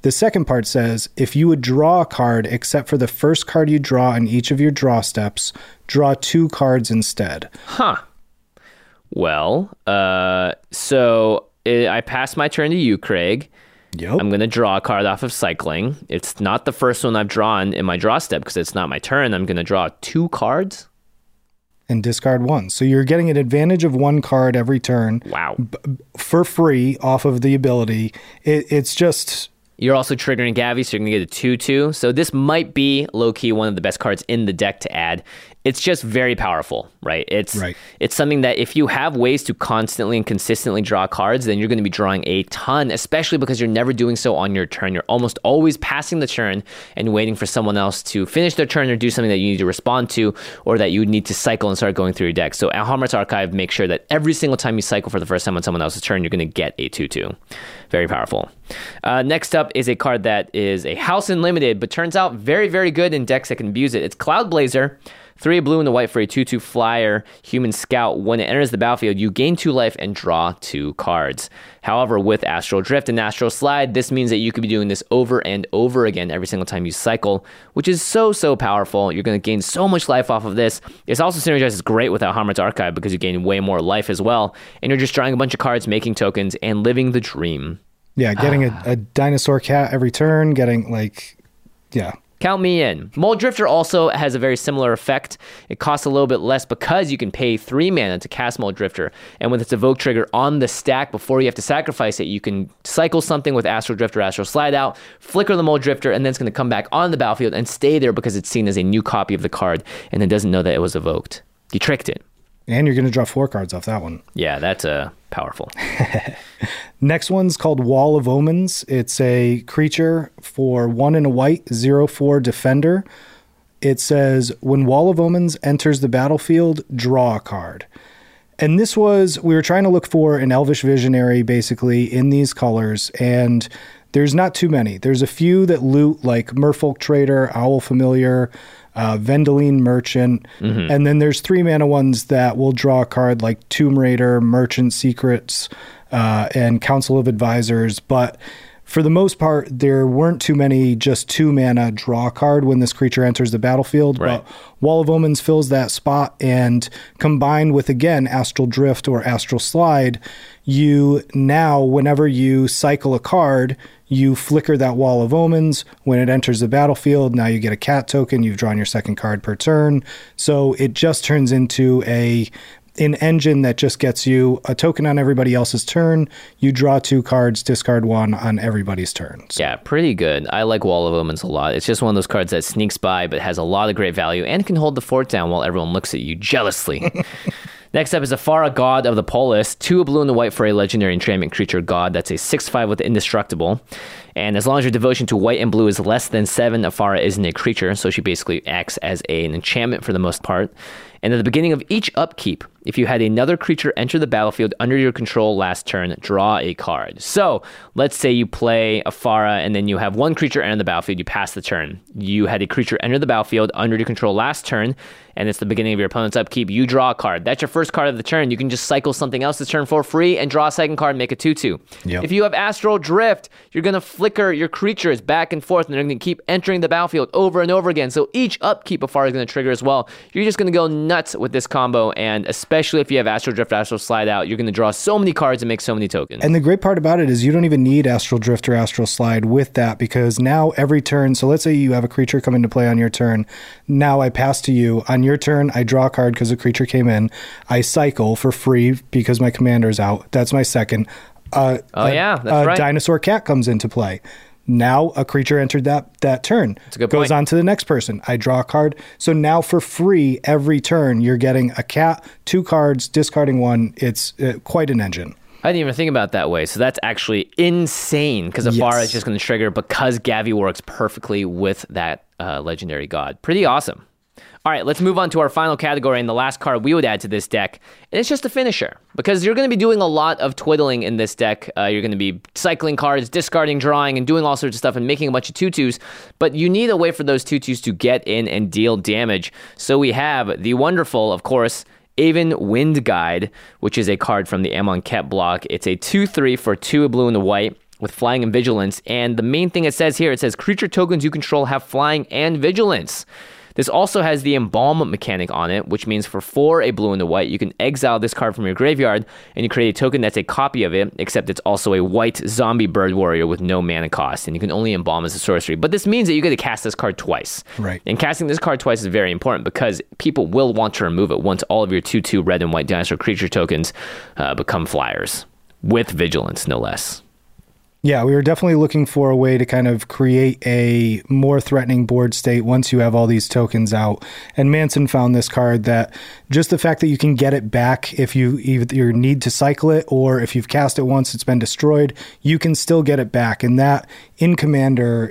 Speaker 9: The second part says, if you would draw a card except for the first card you draw in each of your draw steps, draw 2 cards instead.
Speaker 4: Huh. Well, so I pass my turn to you, Craig.
Speaker 9: Yep.
Speaker 4: I'm going to draw a card off of cycling. It's not the first one I've drawn in my draw step because it's not my turn. I'm going to draw 2 cards.
Speaker 9: And discard 1. So you're getting an advantage of 1 card every turn.
Speaker 4: Wow.
Speaker 9: For free off of the ability. It's just...
Speaker 4: You're also triggering Gavi, so you're going to get a 2/2. So this might be, low-key, one of the best cards in the deck to add. It's just very powerful, right? It's something that if you have ways to constantly and consistently draw cards, then you're going to be drawing a ton, especially because you're never doing so on your turn. You're almost always passing the turn and waiting for someone else to finish their turn or do something that you need to respond to or that you need to cycle and start going through your deck. So at Alhammar's Archive, make sure that every single time you cycle for the first time on someone else's turn, you're going to get a 2/2. Very powerful. Next up is a card that is a House Unlimited, but turns out very, very good in decks that can abuse it. It's Cloud Blazer. 3 blue and the white for a 2/2 flyer human scout. When it enters the battlefield, you gain 2 life and draw 2 cards. However, with Astral Drift and Astral Slide, this means that you could be doing this over and over again every single time you cycle, which is so powerful. You're going to gain so much life off of this. It's also synergizes great with Alhammar's Archive because you gain way more life as well, and you're just drawing a bunch of cards, making tokens, and living the dream.
Speaker 9: Yeah, getting a dinosaur cat every turn, getting
Speaker 4: Count me in. Mold Drifter also has a very similar effect. It costs a little bit less because you can pay 3 mana to cast Mold Drifter. And with its evoke trigger on the stack before you have to sacrifice it, you can cycle something with Astral Drift or Astral Slide out, flicker the Mold Drifter, and then it's going to come back on the battlefield and stay there because it's seen as a new copy of the card and it doesn't know that it was evoked. You tricked it.
Speaker 9: And you're going to draw 4 cards off that one.
Speaker 4: Yeah, that's powerful.
Speaker 9: Next one's called Wall of Omens. It's a creature for 1 and a white, 0/4 defender. It says, when Wall of Omens enters the battlefield, draw a card. And this was, we were trying to look for an Elvish Visionary, basically, in these colors, and there's not too many. There's a few that loot, like Merfolk Trader, Owl Familiar, Vendaline Merchant, and then there's 3 mana ones that will draw a card like Tomb Raider, Merchant Secrets, and Council of Advisors. But for the most part, there weren't too many just 2 mana draw card when this creature enters the battlefield.
Speaker 4: Right.
Speaker 9: But Wall of Omens fills that spot, and combined with, again, Astral Drift or Astral Slide, you now, whenever you cycle a card, you flicker that Wall of Omens. When it enters the battlefield, now you get a cat token. You've drawn your second card per turn. So it just turns into an engine that just gets you a token on everybody else's turn. You draw 2 cards, discard 1 on everybody's turns.
Speaker 4: Yeah, pretty good. I like Wall of Omens a lot. It's just one of those cards that sneaks by but has a lot of great value and can hold the fort down while everyone looks at you jealously. Next up is Afara, God of the Polis. 2 blue and the white for a legendary enchantment creature god. That's a 6/5 with Indestructible. And as long as your devotion to white and blue is less than 7, Afara isn't a creature, so she basically acts as an enchantment for the most part. And at the beginning of each upkeep, if you had another creature enter the battlefield under your control last turn, draw a card. So let's say you play Afara and then you have 1 creature enter the battlefield, you pass the turn. You had a creature enter the battlefield under your control last turn, and it's the beginning of your opponent's upkeep, you draw a card. That's your first card of the turn. You can just cycle something else this turn for free and draw a second card and make a 2/2.
Speaker 9: Yep.
Speaker 4: If you have Astral Drift, you're going to flicker your creatures back and forth, and they're going to keep entering the battlefield over and over again. So each upkeep Afara is going to trigger as well. You're just going to go nuts with this combo, and especially if you have Astral Drift, Astral Slide out, you're going to draw so many cards and make so many tokens.
Speaker 9: And the great part about it is you don't even need Astral Drift or Astral Slide with that, because now every turn, so let's say you have a creature come into play on your turn. Now I pass to you. On your turn, I draw a card because a creature came in. I cycle for free because my commander's out. That's my second.
Speaker 4: That's right.
Speaker 9: Dinosaur cat comes into play. Now a creature entered that turn.
Speaker 4: That's a good
Speaker 9: Goes
Speaker 4: point.
Speaker 9: on to the next person. I draw a card. So now for free, every turn, you're getting a cat, 2 cards, discarding 1. It's quite an engine.
Speaker 4: I didn't even think about it that way. So that's actually insane because Afara is just going to trigger because Gavi works perfectly with that legendary god. Pretty awesome. All right, let's move on to our final category and the last card we would add to this deck. And it's just a finisher because you're going to be doing a lot of twiddling in this deck. You're going to be cycling cards, discarding, drawing, and doing all sorts of stuff and making a bunch of 2/2s. But you need a way for those 2/2s to get in and deal damage. So we have the wonderful, of course, Aven Wind Guide, which is a card from the Amonkhet block. It's a 2/3 for 2 blue and the white. with flying and vigilance. And the main thing it says here, it says creature tokens you control have flying and vigilance. This also has the embalm mechanic on it, which means for 4, a blue and a white, you can exile this card from your graveyard and you create a token that's a copy of it, except it's also a white zombie bird warrior with no mana cost, and you can only embalm as a sorcery. But this means that you get to cast this card twice.
Speaker 9: Right.
Speaker 4: And casting this card twice is very important because people will want to remove it once all of your 2/2 red and white dinosaur creature tokens become flyers, with vigilance, no less.
Speaker 9: Yeah, we were definitely looking for a way to kind of create a more threatening board state once you have all these tokens out. And Manson found this card that just the fact that you can get it back if you either need to cycle it or if you've cast it once, it's been destroyed, you can still get it back. And that in Commander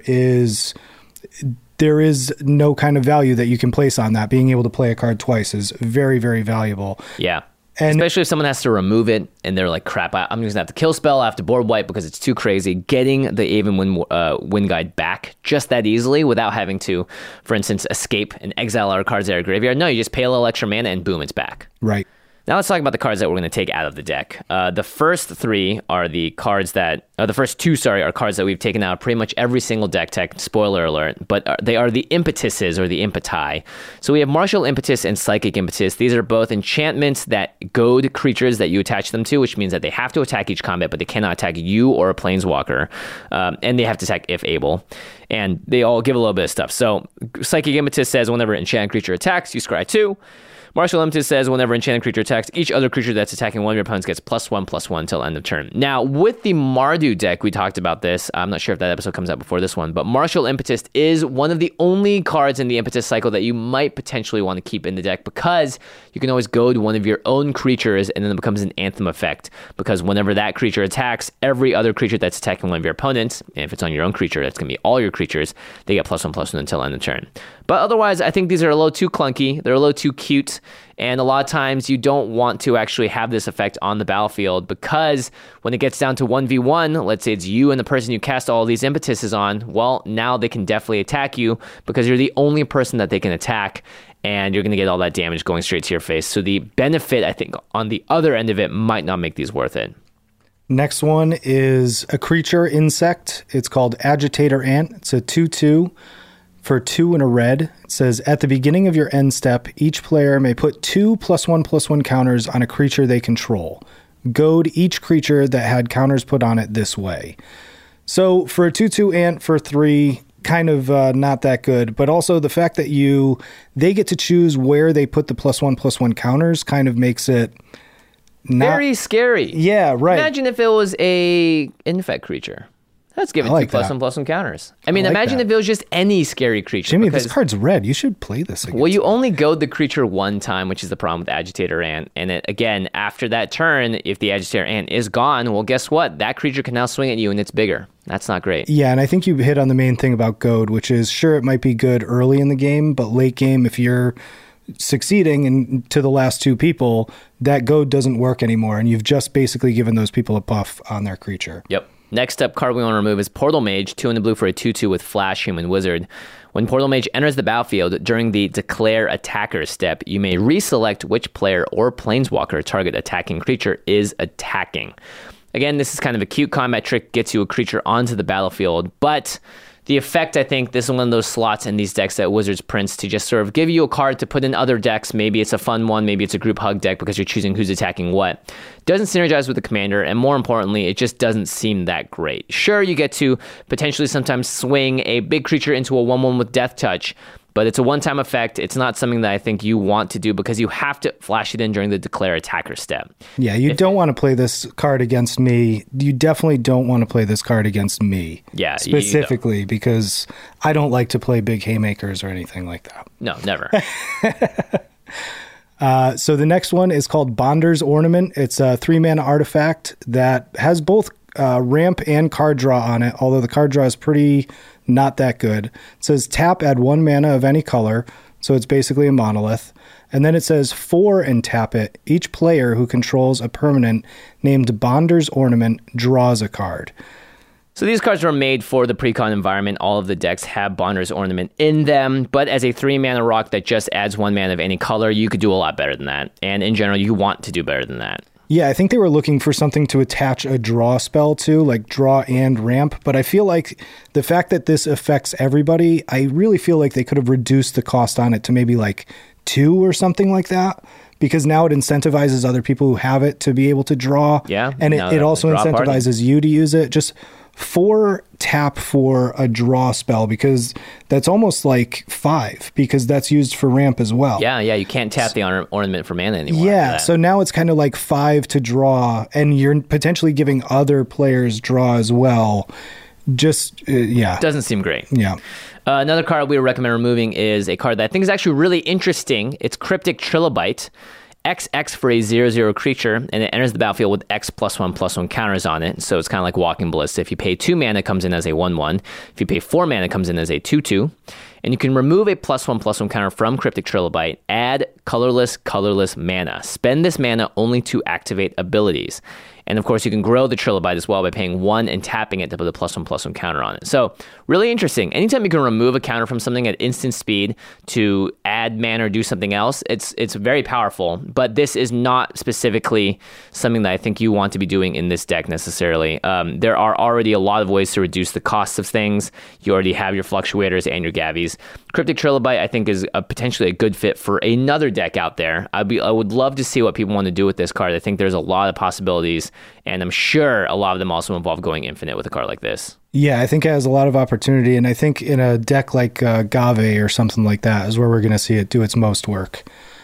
Speaker 9: there is no kind of value that you can place on that. Being able to play a card twice is very, very valuable.
Speaker 4: Yeah.
Speaker 9: And
Speaker 4: especially if someone has to remove it and they're like, crap, I'm just going to have to kill spell, I have to board wipe because it's too crazy. Getting the Aven Wind Guide back just that easily without having to, for instance, escape and exile our cards out of graveyard. No, you just pay a little extra mana and boom, it's back.
Speaker 9: Right.
Speaker 4: Now let's talk about the cards that we're going to take out of the deck. The first 3 are the cards that, the first 2, are cards that we've taken out of pretty much every single deck tech, spoiler alert, but they are the impetuses or the impeti. So we have Martial Impetus and Psychic Impetus. These are both enchantments that goad creatures that you attach them to, which means that they have to attack each combat, but they cannot attack you or a planeswalker, and they have to attack if able. And they all give a little bit of stuff. So Psychic Impetus says whenever enchanted creature attacks, you scry 2. Martial Impetus says whenever enchanted creature attacks, each other creature that's attacking one of your opponents gets +1/+1 till end of turn. Now, with the Mardu deck, we talked about this. I'm not sure if that episode comes out before this one, but Martial Impetus is one of the only cards in the Impetus cycle that you might potentially want to keep in the deck because you can always goad one of your own creatures and then it becomes an Anthem effect because whenever that creature attacks, every other creature that's attacking one of your opponents, and if it's on your own creature, that's going to be all your creatures, they get +1/+1 until end of turn. But otherwise, I think these are a little too clunky. They're a little too cute. And a lot of times you don't want to actually have this effect on the battlefield because when it gets down to 1v1, let's say it's you and the person you cast all these impetuses on, well, now they can definitely attack you because you're the only person that they can attack and you're going to get all that damage going straight to your face. So the benefit, I think, on the other end of it might not make these worth it.
Speaker 9: Next one is a creature insect. It's called Agitator Ant. It's a 2/2. For 2 and a red. It says, at the beginning of your end step, each player may put 2 +1/+1 counters on a creature they control. Goad each creature that had counters put on it this way. So for a 2/2 ant for 3, kind of not that good. But also the fact that they get to choose where they put the +1/+1 counters kind of makes it not...
Speaker 4: Very scary.
Speaker 9: Yeah, right.
Speaker 4: Imagine if it was a infect creature. Let's give it
Speaker 9: like
Speaker 4: 2 +1/+1 counters. I mean, imagine if it was just any scary creature.
Speaker 9: Jimmy, this card's red. You should play this again.
Speaker 4: Well, you only goad the creature one time, which is the problem with Agitator Ant. And again, after that turn, if the Agitator Ant is gone, well, guess what? That creature can now swing at you and it's bigger. That's not great.
Speaker 9: Yeah, and I think you hit on the main thing about goad, which is, sure, it might be good early in the game, but late game, if you're succeeding and to the last 2 people, that goad doesn't work anymore. And you've just basically given those people a buff on their creature.
Speaker 4: Yep. Next up card we want to remove is Portal Mage, 2 in the blue for a 2/2 with Flash Human Wizard. When Portal Mage enters the battlefield during the Declare Attacker step, you may reselect which player or planeswalker target attacking creature is attacking. Again, this is kind of a cute combat trick, gets you a creature onto the battlefield, but the effect, I think, this is one of those slots in these decks that Wizards prints to just sort of give you a card to put in other decks. Maybe it's a fun one, maybe it's a group hug deck because you're choosing who's attacking what. Doesn't synergize with the commander, and more importantly, it just doesn't seem that great. Sure, you get to potentially sometimes swing a big creature into a 1/1 with Death Touch, but it's a one-time effect. It's not something that I think you want to do because you have to flash it in during the Declare Attacker step.
Speaker 9: Yeah, you don't want to play this card against me. You definitely don't want to play this card against me.
Speaker 4: Yeah,
Speaker 9: specifically because I don't like to play big haymakers or anything like that.
Speaker 4: No, never.
Speaker 9: So the next one is called Bonder's Ornament. It's a 3-mana artifact that has both ramp and card draw on it, although the card draw is pretty not that good. It says tap, add 1 mana of any color, so it's basically a monolith. And then it says 4 and tap it. Each player who controls a permanent named Bonder's Ornament draws a card.
Speaker 4: So these cards were made for the pre-con environment. All of the decks have Bonder's Ornament in them, but as a 3-mana rock that just adds 1 mana of any color, you could do a lot better than that. And in general, you want to do better than that.
Speaker 9: Yeah, I think they were looking for something to attach a draw spell to, like draw and ramp. But I feel like the fact that this affects everybody, I really feel like they could have reduced the cost on it to maybe like 2 or something like that. Because now it incentivizes other people who have it to be able to draw.
Speaker 4: Yeah.
Speaker 9: And it also incentivizes you to use it. Just 4 tap for a draw spell, because that's almost like 5, because that's used for ramp as well.
Speaker 4: Yeah, you can't tap the ornament for mana anymore.
Speaker 9: Yeah, so now it's kind of like 5 to draw, and you're potentially giving other players draw as well. Just, yeah.
Speaker 4: Doesn't seem great.
Speaker 9: Yeah.
Speaker 4: Another card we would recommend removing is a card that I think is actually really interesting. It's Cryptic Trilobite. XX for a 0/0 creature, and it enters the battlefield with X +1/+1 counters on it. So it's kind of like Walking Ballista. If you pay 2 mana, it comes in as a 1/1. If you pay 4 mana, it comes in as a 2/2. And you can remove a +1/+1 counter from Cryptic Trilobite, add colorless mana. Spend this mana only to activate abilities. And of course, you can grow the Trilobite as well by paying 1 and tapping it to put a +1/+1 counter on it. So really interesting. Anytime you can remove a counter from something at instant speed to add mana or do something else, it's very powerful. But this is not specifically something that I think you want to be doing in this deck necessarily. There are already a lot of ways to reduce the costs of things. You already have your Fluctuators and your Gavies. Cryptic Trilobite, I think, is potentially a good fit for another deck out there. I would love to see what people want to do with this card. I think there's a lot of possibilities, and I'm sure a lot of them also involve going infinite with a card like this.
Speaker 9: Yeah, I think it has a lot of opportunity, and I think in a deck like Gave or something like that is where we're going to see it do its most work.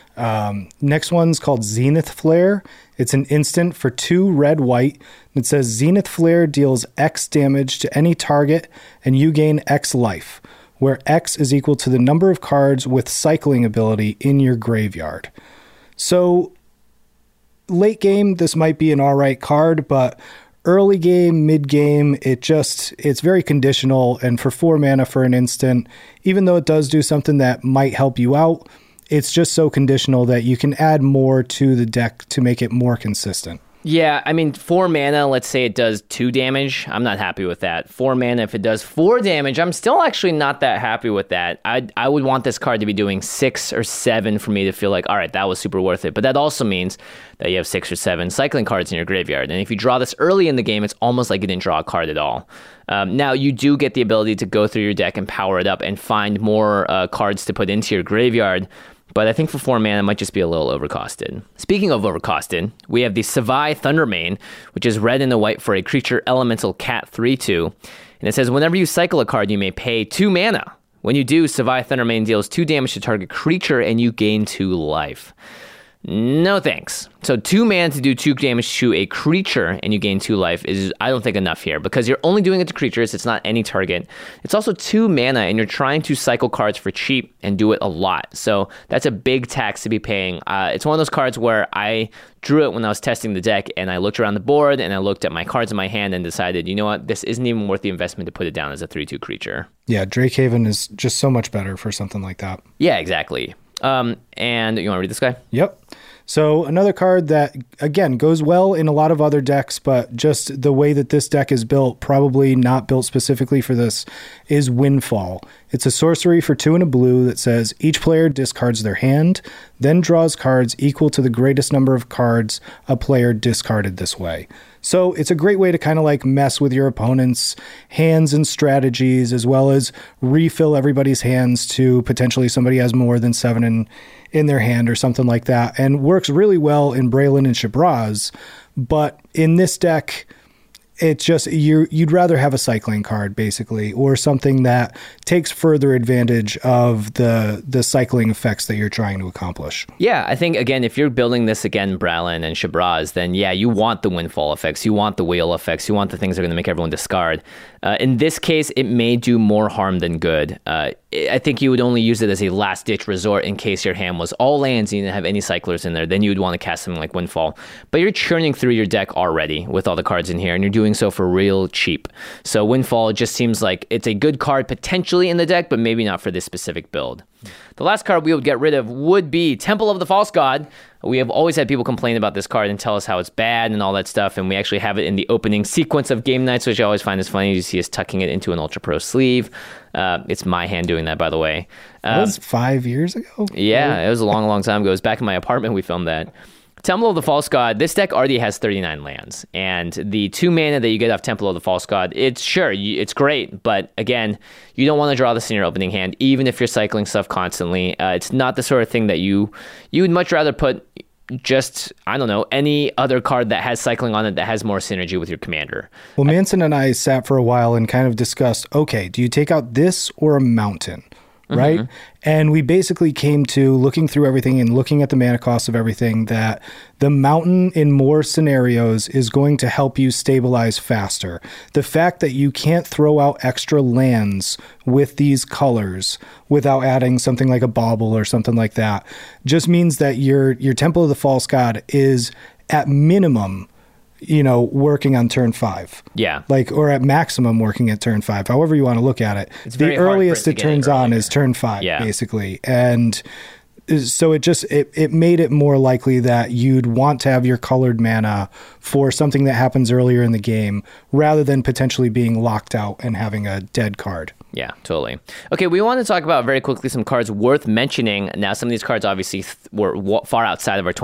Speaker 9: Next one's called Zenith Flare. It's an instant for 2 red-white. It says Zenith Flare deals X damage to any target, and you gain X life, where X is equal to the number of cards with cycling ability in your graveyard. So late game, this might be an all right card, but early game, mid game, it's very conditional. And for 4 mana for an instant, even though it does do something that might help you out, it's just so conditional that you can add more to the deck to make it more consistent.
Speaker 4: Yeah, I mean, 4 mana, let's say it does 2 damage. I'm not happy with that. 4 mana, if it does 4 damage, I'm still actually not that happy with that. I would want this card to be doing 6 or 7 for me to feel like, all right, that was super worth it. But that also means that you have 6 or 7 cycling cards in your graveyard. And if you draw this early in the game, it's almost like you didn't draw a card at all. Now, you do get the ability to go through your deck and power it up and find more cards to put into your graveyard. But I think for 4 mana, it might just be a little overcosted. Speaking of overcosted, we have the Savai Thundermane, which is red and a white for a creature elemental cat 3/2. And it says, whenever you cycle a card, you may pay 2 mana. When you do, Savai Thundermane deals 2 damage to target creature, and you gain 2 life. No thanks. So 2 mana to do 2 damage to a creature and you gain 2 life is, I don't think, enough here, because you're only doing it to creatures. It's not any target. It's also 2 mana, and you're trying to cycle cards for cheap and do it a lot. So that's a big tax to be paying. It's one of those cards where I drew it when I was testing the deck, and I looked around the board and I looked at my cards in my hand and decided, you know what, this isn't even worth the investment to put it down as a 3/2 creature.
Speaker 9: Yeah, Drakehaven is just so much better for something like that.
Speaker 4: Yeah, exactly. And you want to read this guy?
Speaker 9: Yep. So another card that, again, goes well in a lot of other decks, but just the way that this deck is built, probably not built specifically for this, is Windfall. It's a sorcery for 2 and a blue that says each player discards their hand, then draws cards equal to the greatest number of cards a player discarded this way. So it's a great way to kind of like mess with your opponent's hands and strategies, as well as refill everybody's hands to potentially somebody has more than 7 in their hand or something like that, and works really well in Braylon and Shabraz. But in this deck, it's just you'd rather have a cycling card, basically, or something that takes further advantage of the cycling effects that you're trying to accomplish.
Speaker 4: Yeah, I think, again, if you're building this again, Braylon and Shabraz, then yeah, you want the windfall effects, you want the wheel effects, you want the things that are going to make everyone discard. In this case, it may do more harm than good. I think you would only use it as a last-ditch resort in case your hand was all lands and you didn't have any cyclers in there. Then you would want to cast something like Windfall. But you're churning through your deck already with all the cards in here, and you're doing so for real cheap. So Windfall just seems like it's a good card potentially in the deck, but maybe not for this specific build. The last card we would get rid of would be Temple of the False God. We have always had people complain about this card and tell us how it's bad and all that stuff, and we actually have it in the opening sequence of game nights, which I always find is funny. You see us tucking it into an Ultra Pro sleeve. It's my hand doing that, by the way.
Speaker 9: That was 5 years ago?
Speaker 4: Yeah, it was a long, long time ago. It was back in my apartment we filmed that. Temple of the False God, this deck already has 39 lands, and the 2 mana that you get off Temple of the False God, it's great, but again, you don't want to draw this in your opening hand, even if you're cycling stuff constantly. It's not the sort of thing that you would much rather put just, I don't know, any other card that has cycling on it that has more synergy with your commander.
Speaker 9: Well, Manson and I sat for a while and kind of discussed, okay, do you take out this or a mountain? Right? Mm-hmm. And we basically came to looking through everything and looking at the mana cost of everything that the mountain in more scenarios is going to help you stabilize faster. The fact that you can't throw out extra lands with these colors without adding something like a bauble or something like that just means that your Temple of the False God is at minimum working on turn 5.
Speaker 4: Yeah.
Speaker 9: Or at maximum working at turn 5, however you want to look at it. The earliest it turns on is turn 5, basically. And so it made it more likely that you'd want to have your colored mana for something that happens earlier in the game rather than potentially being locked out and having a dead card.
Speaker 4: Yeah, totally. Okay, we want to talk about very quickly some cards worth mentioning. Now, some of these cards obviously were far outside of our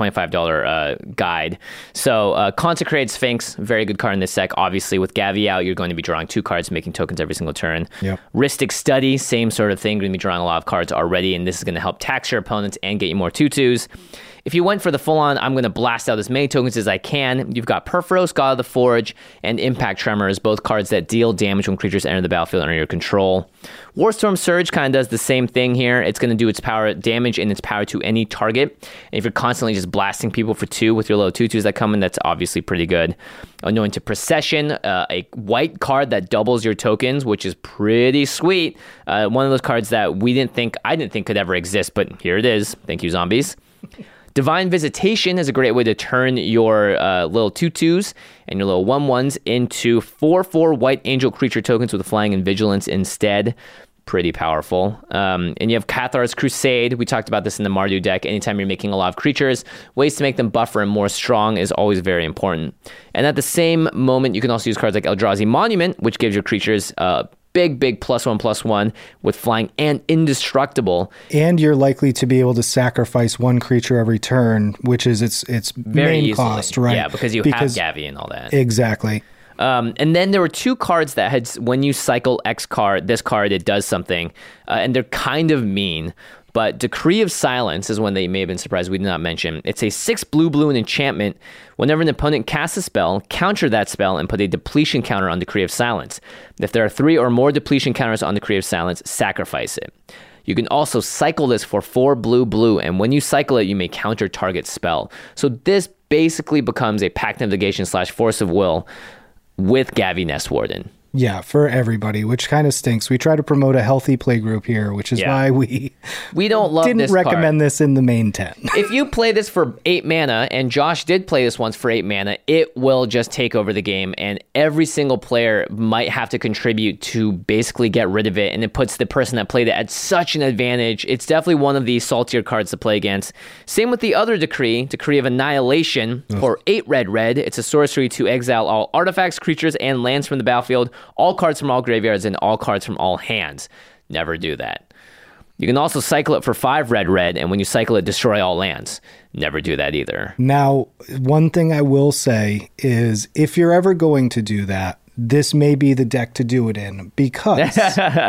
Speaker 4: $25 guide. So, Consecrated Sphinx, very good card in this deck. Obviously, with Gavi out, you're going to be drawing 2 cards, making tokens every single turn.
Speaker 9: Yep.
Speaker 4: Rhystic Study, same sort of thing. Going to be drawing a lot of cards already, and this is going to help tax your opponents and get you more 2/2s. If you went for the full-on, I'm going to blast out as many tokens as I can, you've got Purphoros, God of the Forge, and Impact Tremors, both cards that deal damage when creatures enter the battlefield under your control. Warstorm Surge kind of does the same thing here. It's going to do its power damage and its power to any target. And if you're constantly just blasting people for 2 with your low 2/2s that come in, that's obviously pretty good. Anointed Procession, a white card that doubles your tokens, which is pretty sweet. One of those cards that I didn't think could ever exist, but here it is. Thank you, zombies. Divine Visitation is a great way to turn your little 2/2s and your little 1/1s into 4/4 white angel creature tokens with flying and vigilance instead. Pretty powerful. And you have Cathar's Crusade. We talked about this in the Mardu deck. Anytime you're making a lot of creatures, ways to make them buffer and more strong is always very important. And at the same moment, you can also use cards like Eldrazi Monument, which gives your creatures big +1/+1 with flying and indestructible.
Speaker 9: And you're likely to be able to sacrifice 1 creature every turn, which is its
Speaker 4: very
Speaker 9: main
Speaker 4: easily.
Speaker 9: Cost, right?
Speaker 4: Yeah, because you have Gavi and all that.
Speaker 9: Exactly.
Speaker 4: And then there were 2 cards that had, when you cycle this card, it does something. And they're kind of mean. But Decree of Silence is one that you may have been surprised we did not mention. It's a 6 blue and enchantment. Whenever an opponent casts a spell, counter that spell and put a depletion counter on Decree of Silence. If there are 3 or more depletion counters on Decree of Silence, sacrifice it. You can also cycle this for 4 blue, and when you cycle it, you may counter target spell. So this basically becomes a Pact of Negation / Force of Will with Gavi Nest Warden.
Speaker 9: Yeah, for everybody, which kind of stinks. We try to promote a healthy play group here, which is why we
Speaker 4: don't love
Speaker 9: didn't
Speaker 4: this
Speaker 9: recommend this in the main 10.
Speaker 4: If you play this for 8 mana, and Josh did play this once for 8 mana, it will just take over the game, and every single player might have to contribute to basically get rid of it, and it puts the person that played it at such an advantage. It's definitely one of the saltier cards to play against. Same with the other Decree of Annihilation. For 8 red. It's a sorcery to exile all artifacts, creatures, and lands from the battlefield, all cards from all graveyards, and all cards from all hands. Never do that. You can also cycle it for 5 red, and when you cycle it, destroy all lands. Never do that either.
Speaker 9: Now, one thing I will say is if you're ever going to do that, this may be the deck to do it in because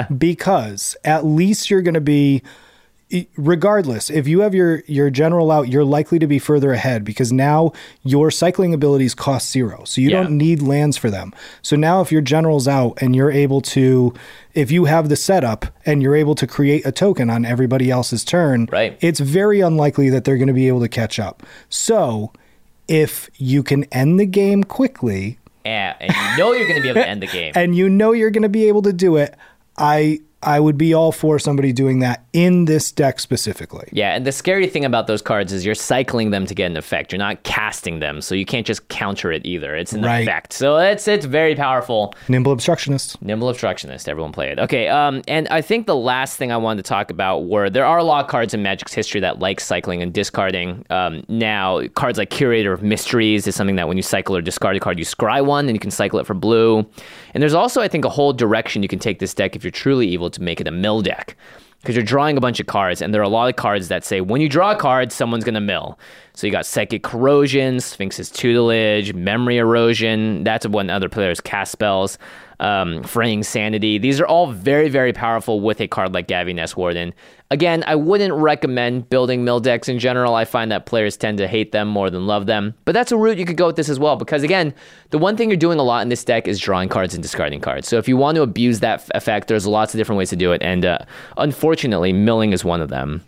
Speaker 9: at least you're going to be, regardless, if you have your general out, you're likely to be further ahead because now your cycling abilities cost 0. So you don't need lands for them. So now if your general's out and you're able to, if you have the setup and you're able to create a token on everybody else's turn, it's very unlikely that they're going to be able to catch up. So if you can end the game quickly,
Speaker 4: and you know you're going to be able to end the game,
Speaker 9: and you know you're going to be able to do it, I would be all for somebody doing that in this deck specifically.
Speaker 4: Yeah, and the scary thing about those cards is you're cycling them to get an effect. You're not casting them, so you can't just counter it either. It's an effect. So it's very powerful.
Speaker 9: Nimble Obstructionist,
Speaker 4: everyone play it. Okay, and I think the last thing I wanted to talk about were there are a lot of cards in Magic's history that like cycling and discarding. Now, cards like Curator of Mysteries is something that when you cycle or discard a card, you scry one, and you can cycle it for blue. And there's also, I think, a whole direction you can take this deck if you're truly evil to make it a mill deck. because you're drawing a bunch of cards, and there are a lot of cards that say when you draw a card, someone's going to mill. So you got Psychic Corrosion, Sphinx's Tutelage, Memory Erosion. That's when other players cast spells. Fraying Sanity. These are all very, very powerful with a card like Gavi Nest Warden. Again, I wouldn't recommend building mill decks in general. I find that players tend to hate them more than love them. But that's a route you could go with this as well, because again, the one thing you're doing a lot in this deck is drawing cards and discarding cards. So if you want to abuse that effect, there's lots of different ways to do it. And unfortunately, milling is one of them.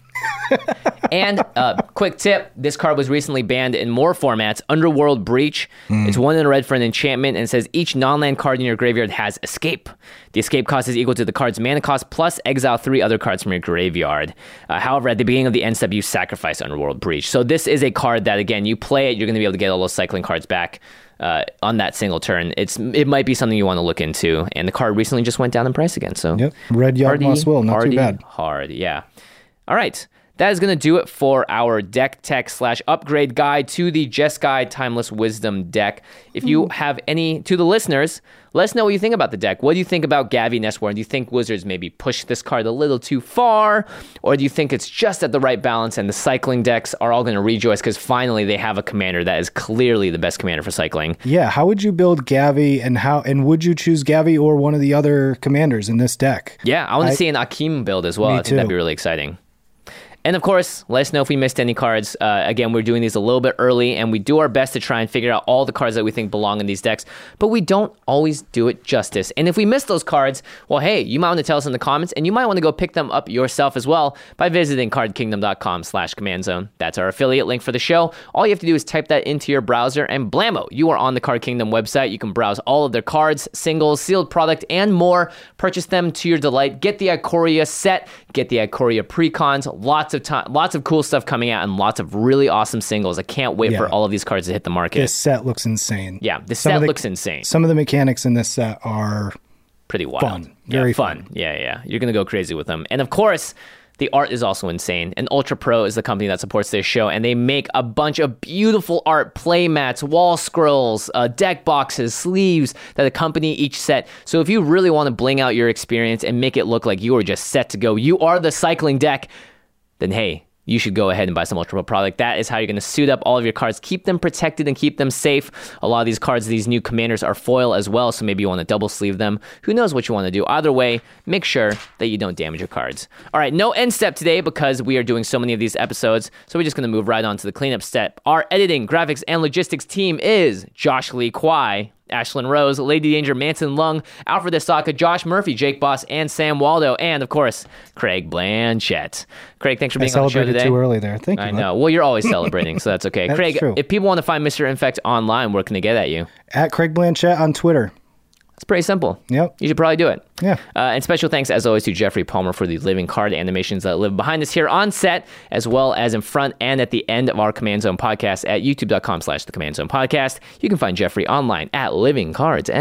Speaker 4: And quick tip, this card was recently banned in more formats. Underworld Breach. It's 1 in a red for an enchantment, and it says each non-land card in your graveyard has escape. The escape cost is equal to the card's mana cost plus exile 3 other cards from your graveyard. However, at the beginning of the end step, you sacrifice Underworld Breach. So this is a card that, again, you play it, you're going to be able to get all those cycling cards back on that single turn. It might be something you want to look into, and the card recently just went down in price again. So
Speaker 9: yep, Red Yawgmoth's Will, not too bad.
Speaker 4: Hard, yeah. All right. That is going to do it for our deck tech / upgrade guide to the Jeskai Timeless Wisdom deck. If you have any, to the listeners, let us know what you think about the deck. What do you think about Gavi Nest Warden? Do you think Wizards maybe push this card a little too far? Or do you think it's just at the right balance and the cycling decks are all going to rejoice because finally they have a commander that is clearly the best commander for cycling?
Speaker 9: Yeah, how would you build Gavi, and would you choose Gavi or one of the other commanders in this deck?
Speaker 4: Yeah, I want to see an Akeem build as well. I think that'd be really exciting. And of course, let us know if we missed any cards. Again, we're doing these a little bit early, and we do our best to try and figure out all the cards that we think belong in these decks, but we don't always do it justice. And if we miss those cards, well, hey, you might want to tell us in the comments, and you might want to go pick them up yourself as well by visiting cardkingdom.com/command zone. That's our affiliate link for the show. All you have to do is type that into your browser, and blammo, you are on the Card Kingdom website. You can browse all of their cards, singles, sealed product, and more. Purchase them to your delight. Get the Ikoria set, get the Ikoria precons, lots of cool stuff coming out and lots of really awesome singles. I can't wait for all of these cards to hit the market.
Speaker 9: This set looks insane.
Speaker 4: Yeah, this set looks insane.
Speaker 9: Some of the mechanics in this set are
Speaker 4: pretty wild.
Speaker 9: Fun. Very fun.
Speaker 4: Yeah. You're going to go crazy with them. And of course, the art is also insane. And Ultra Pro is the company that supports this show, and they make a bunch of beautiful art, play mats, wall scrolls, deck boxes, sleeves that accompany each set. So if you really want to bling out your experience and make it look like you are just set to go, you are the cycling deck, then hey, you should go ahead and buy some Ultra Pro product. That is how you're going to suit up all of your cards, keep them protected and keep them safe. A lot of these cards, these new commanders are foil as well, so maybe you want to double sleeve them. Who knows what you want to do? Either way, make sure that you don't damage your cards. All right, no end step today because we are doing so many of these episodes, so we're just going to move right on to the cleanup step. Our editing, graphics, and logistics team is Josh Lee Kwai, Ashlyn Rose, Lady Danger, Manson Lung, Alfred Esaka, Josh Murphy, Jake Boss, and Sam Waldo, and of course, Craig Blanchett. Craig, thanks for being on the show today.
Speaker 9: I celebrated too early there. Thank you.
Speaker 4: I know. Well, you're always celebrating, so that's okay.
Speaker 9: That's
Speaker 4: Craig,
Speaker 9: true.
Speaker 4: If people want to find Mr. Infect online, where can they get at you?
Speaker 9: At Craig Blanchett on Twitter.
Speaker 4: It's pretty simple.
Speaker 9: Yep.
Speaker 4: You should probably do it.
Speaker 9: Yeah.
Speaker 4: And special thanks, as always, to Jeffrey Palmer for the living card animations that live behind us here on set, as well as in front and at the end of our Command Zone podcast at youtube.com/the Command Zone podcast. You can find Jeffrey online at Living Cards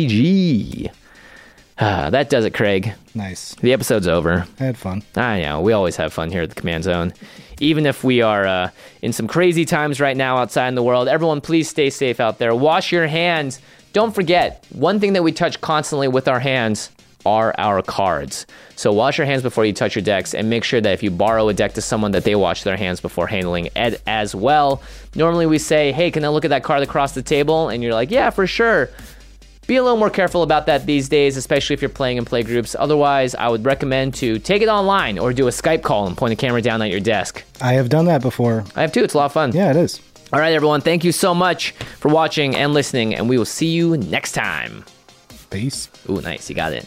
Speaker 4: MTG. That does it, Craig.
Speaker 9: Nice.
Speaker 4: The episode's over.
Speaker 9: I had fun.
Speaker 4: I know. We always have fun here at the Command Zone. Even if we are in some crazy times right now outside in the world, everyone please stay safe out there. Wash your hands. Don't forget, one thing that we touch constantly with our hands are our cards. So wash your hands before you touch your decks, and make sure that if you borrow a deck to someone that they wash their hands before handling it as well. Normally we say, hey, can I look at that card across the table? And you're like, yeah, for sure. Be a little more careful about that these days, especially if you're playing in play groups. Otherwise, I would recommend to take it online or do a Skype call and point a camera down at your desk.
Speaker 9: I have done that before.
Speaker 4: I have too. It's a lot of fun.
Speaker 9: Yeah, it is.
Speaker 4: All right, everyone. Thank you so much for watching and listening, and we will see you next time.
Speaker 9: Peace.
Speaker 4: Ooh, nice. You got it.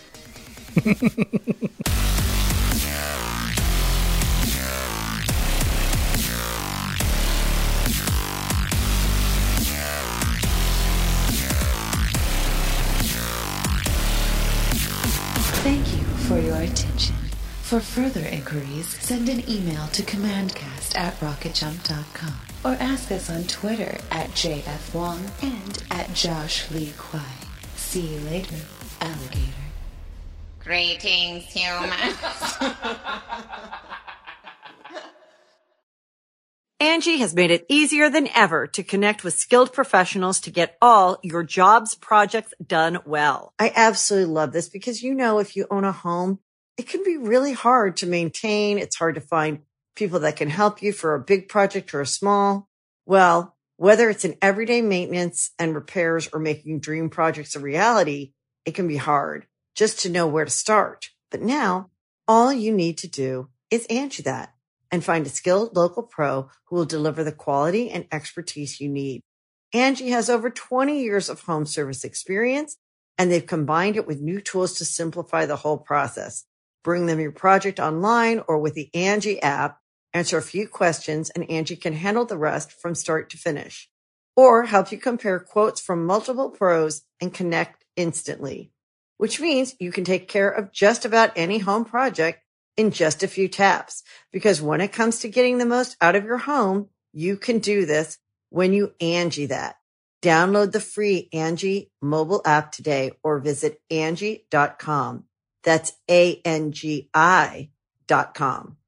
Speaker 2: Thank you for your attention. For further inquiries, send an email to commandcast@rocketjump.com or ask us on Twitter at JFWong and at Josh Lee Kwai. See you later, alligator.
Speaker 5: Greetings, humans.
Speaker 1: Angie has made it easier than ever to connect with skilled professionals to get all your jobs projects done well. I absolutely love this because, you know, if you own a home, it can be really hard to maintain. It's hard to find people that can help you for a big project or a small. Well, whether it's in everyday maintenance and repairs or making dream projects a reality, it can be hard just to know where to start. But now all you need to do is Angie that and find a skilled local pro who will deliver the quality and expertise you need. Angie has over 20 years of home service experience, and they've combined it with new tools to simplify the whole process. Bring them your project online or with the Angie app, answer a few questions, and Angie can handle the rest from start to finish. Or help you compare quotes from multiple pros and connect instantly, which means you can take care of just about any home project in just a few taps. Because when it comes to getting the most out of your home, you can do this when you Angie that. Download the free Angie mobile app today or visit Angie.com. That's ANGI.com.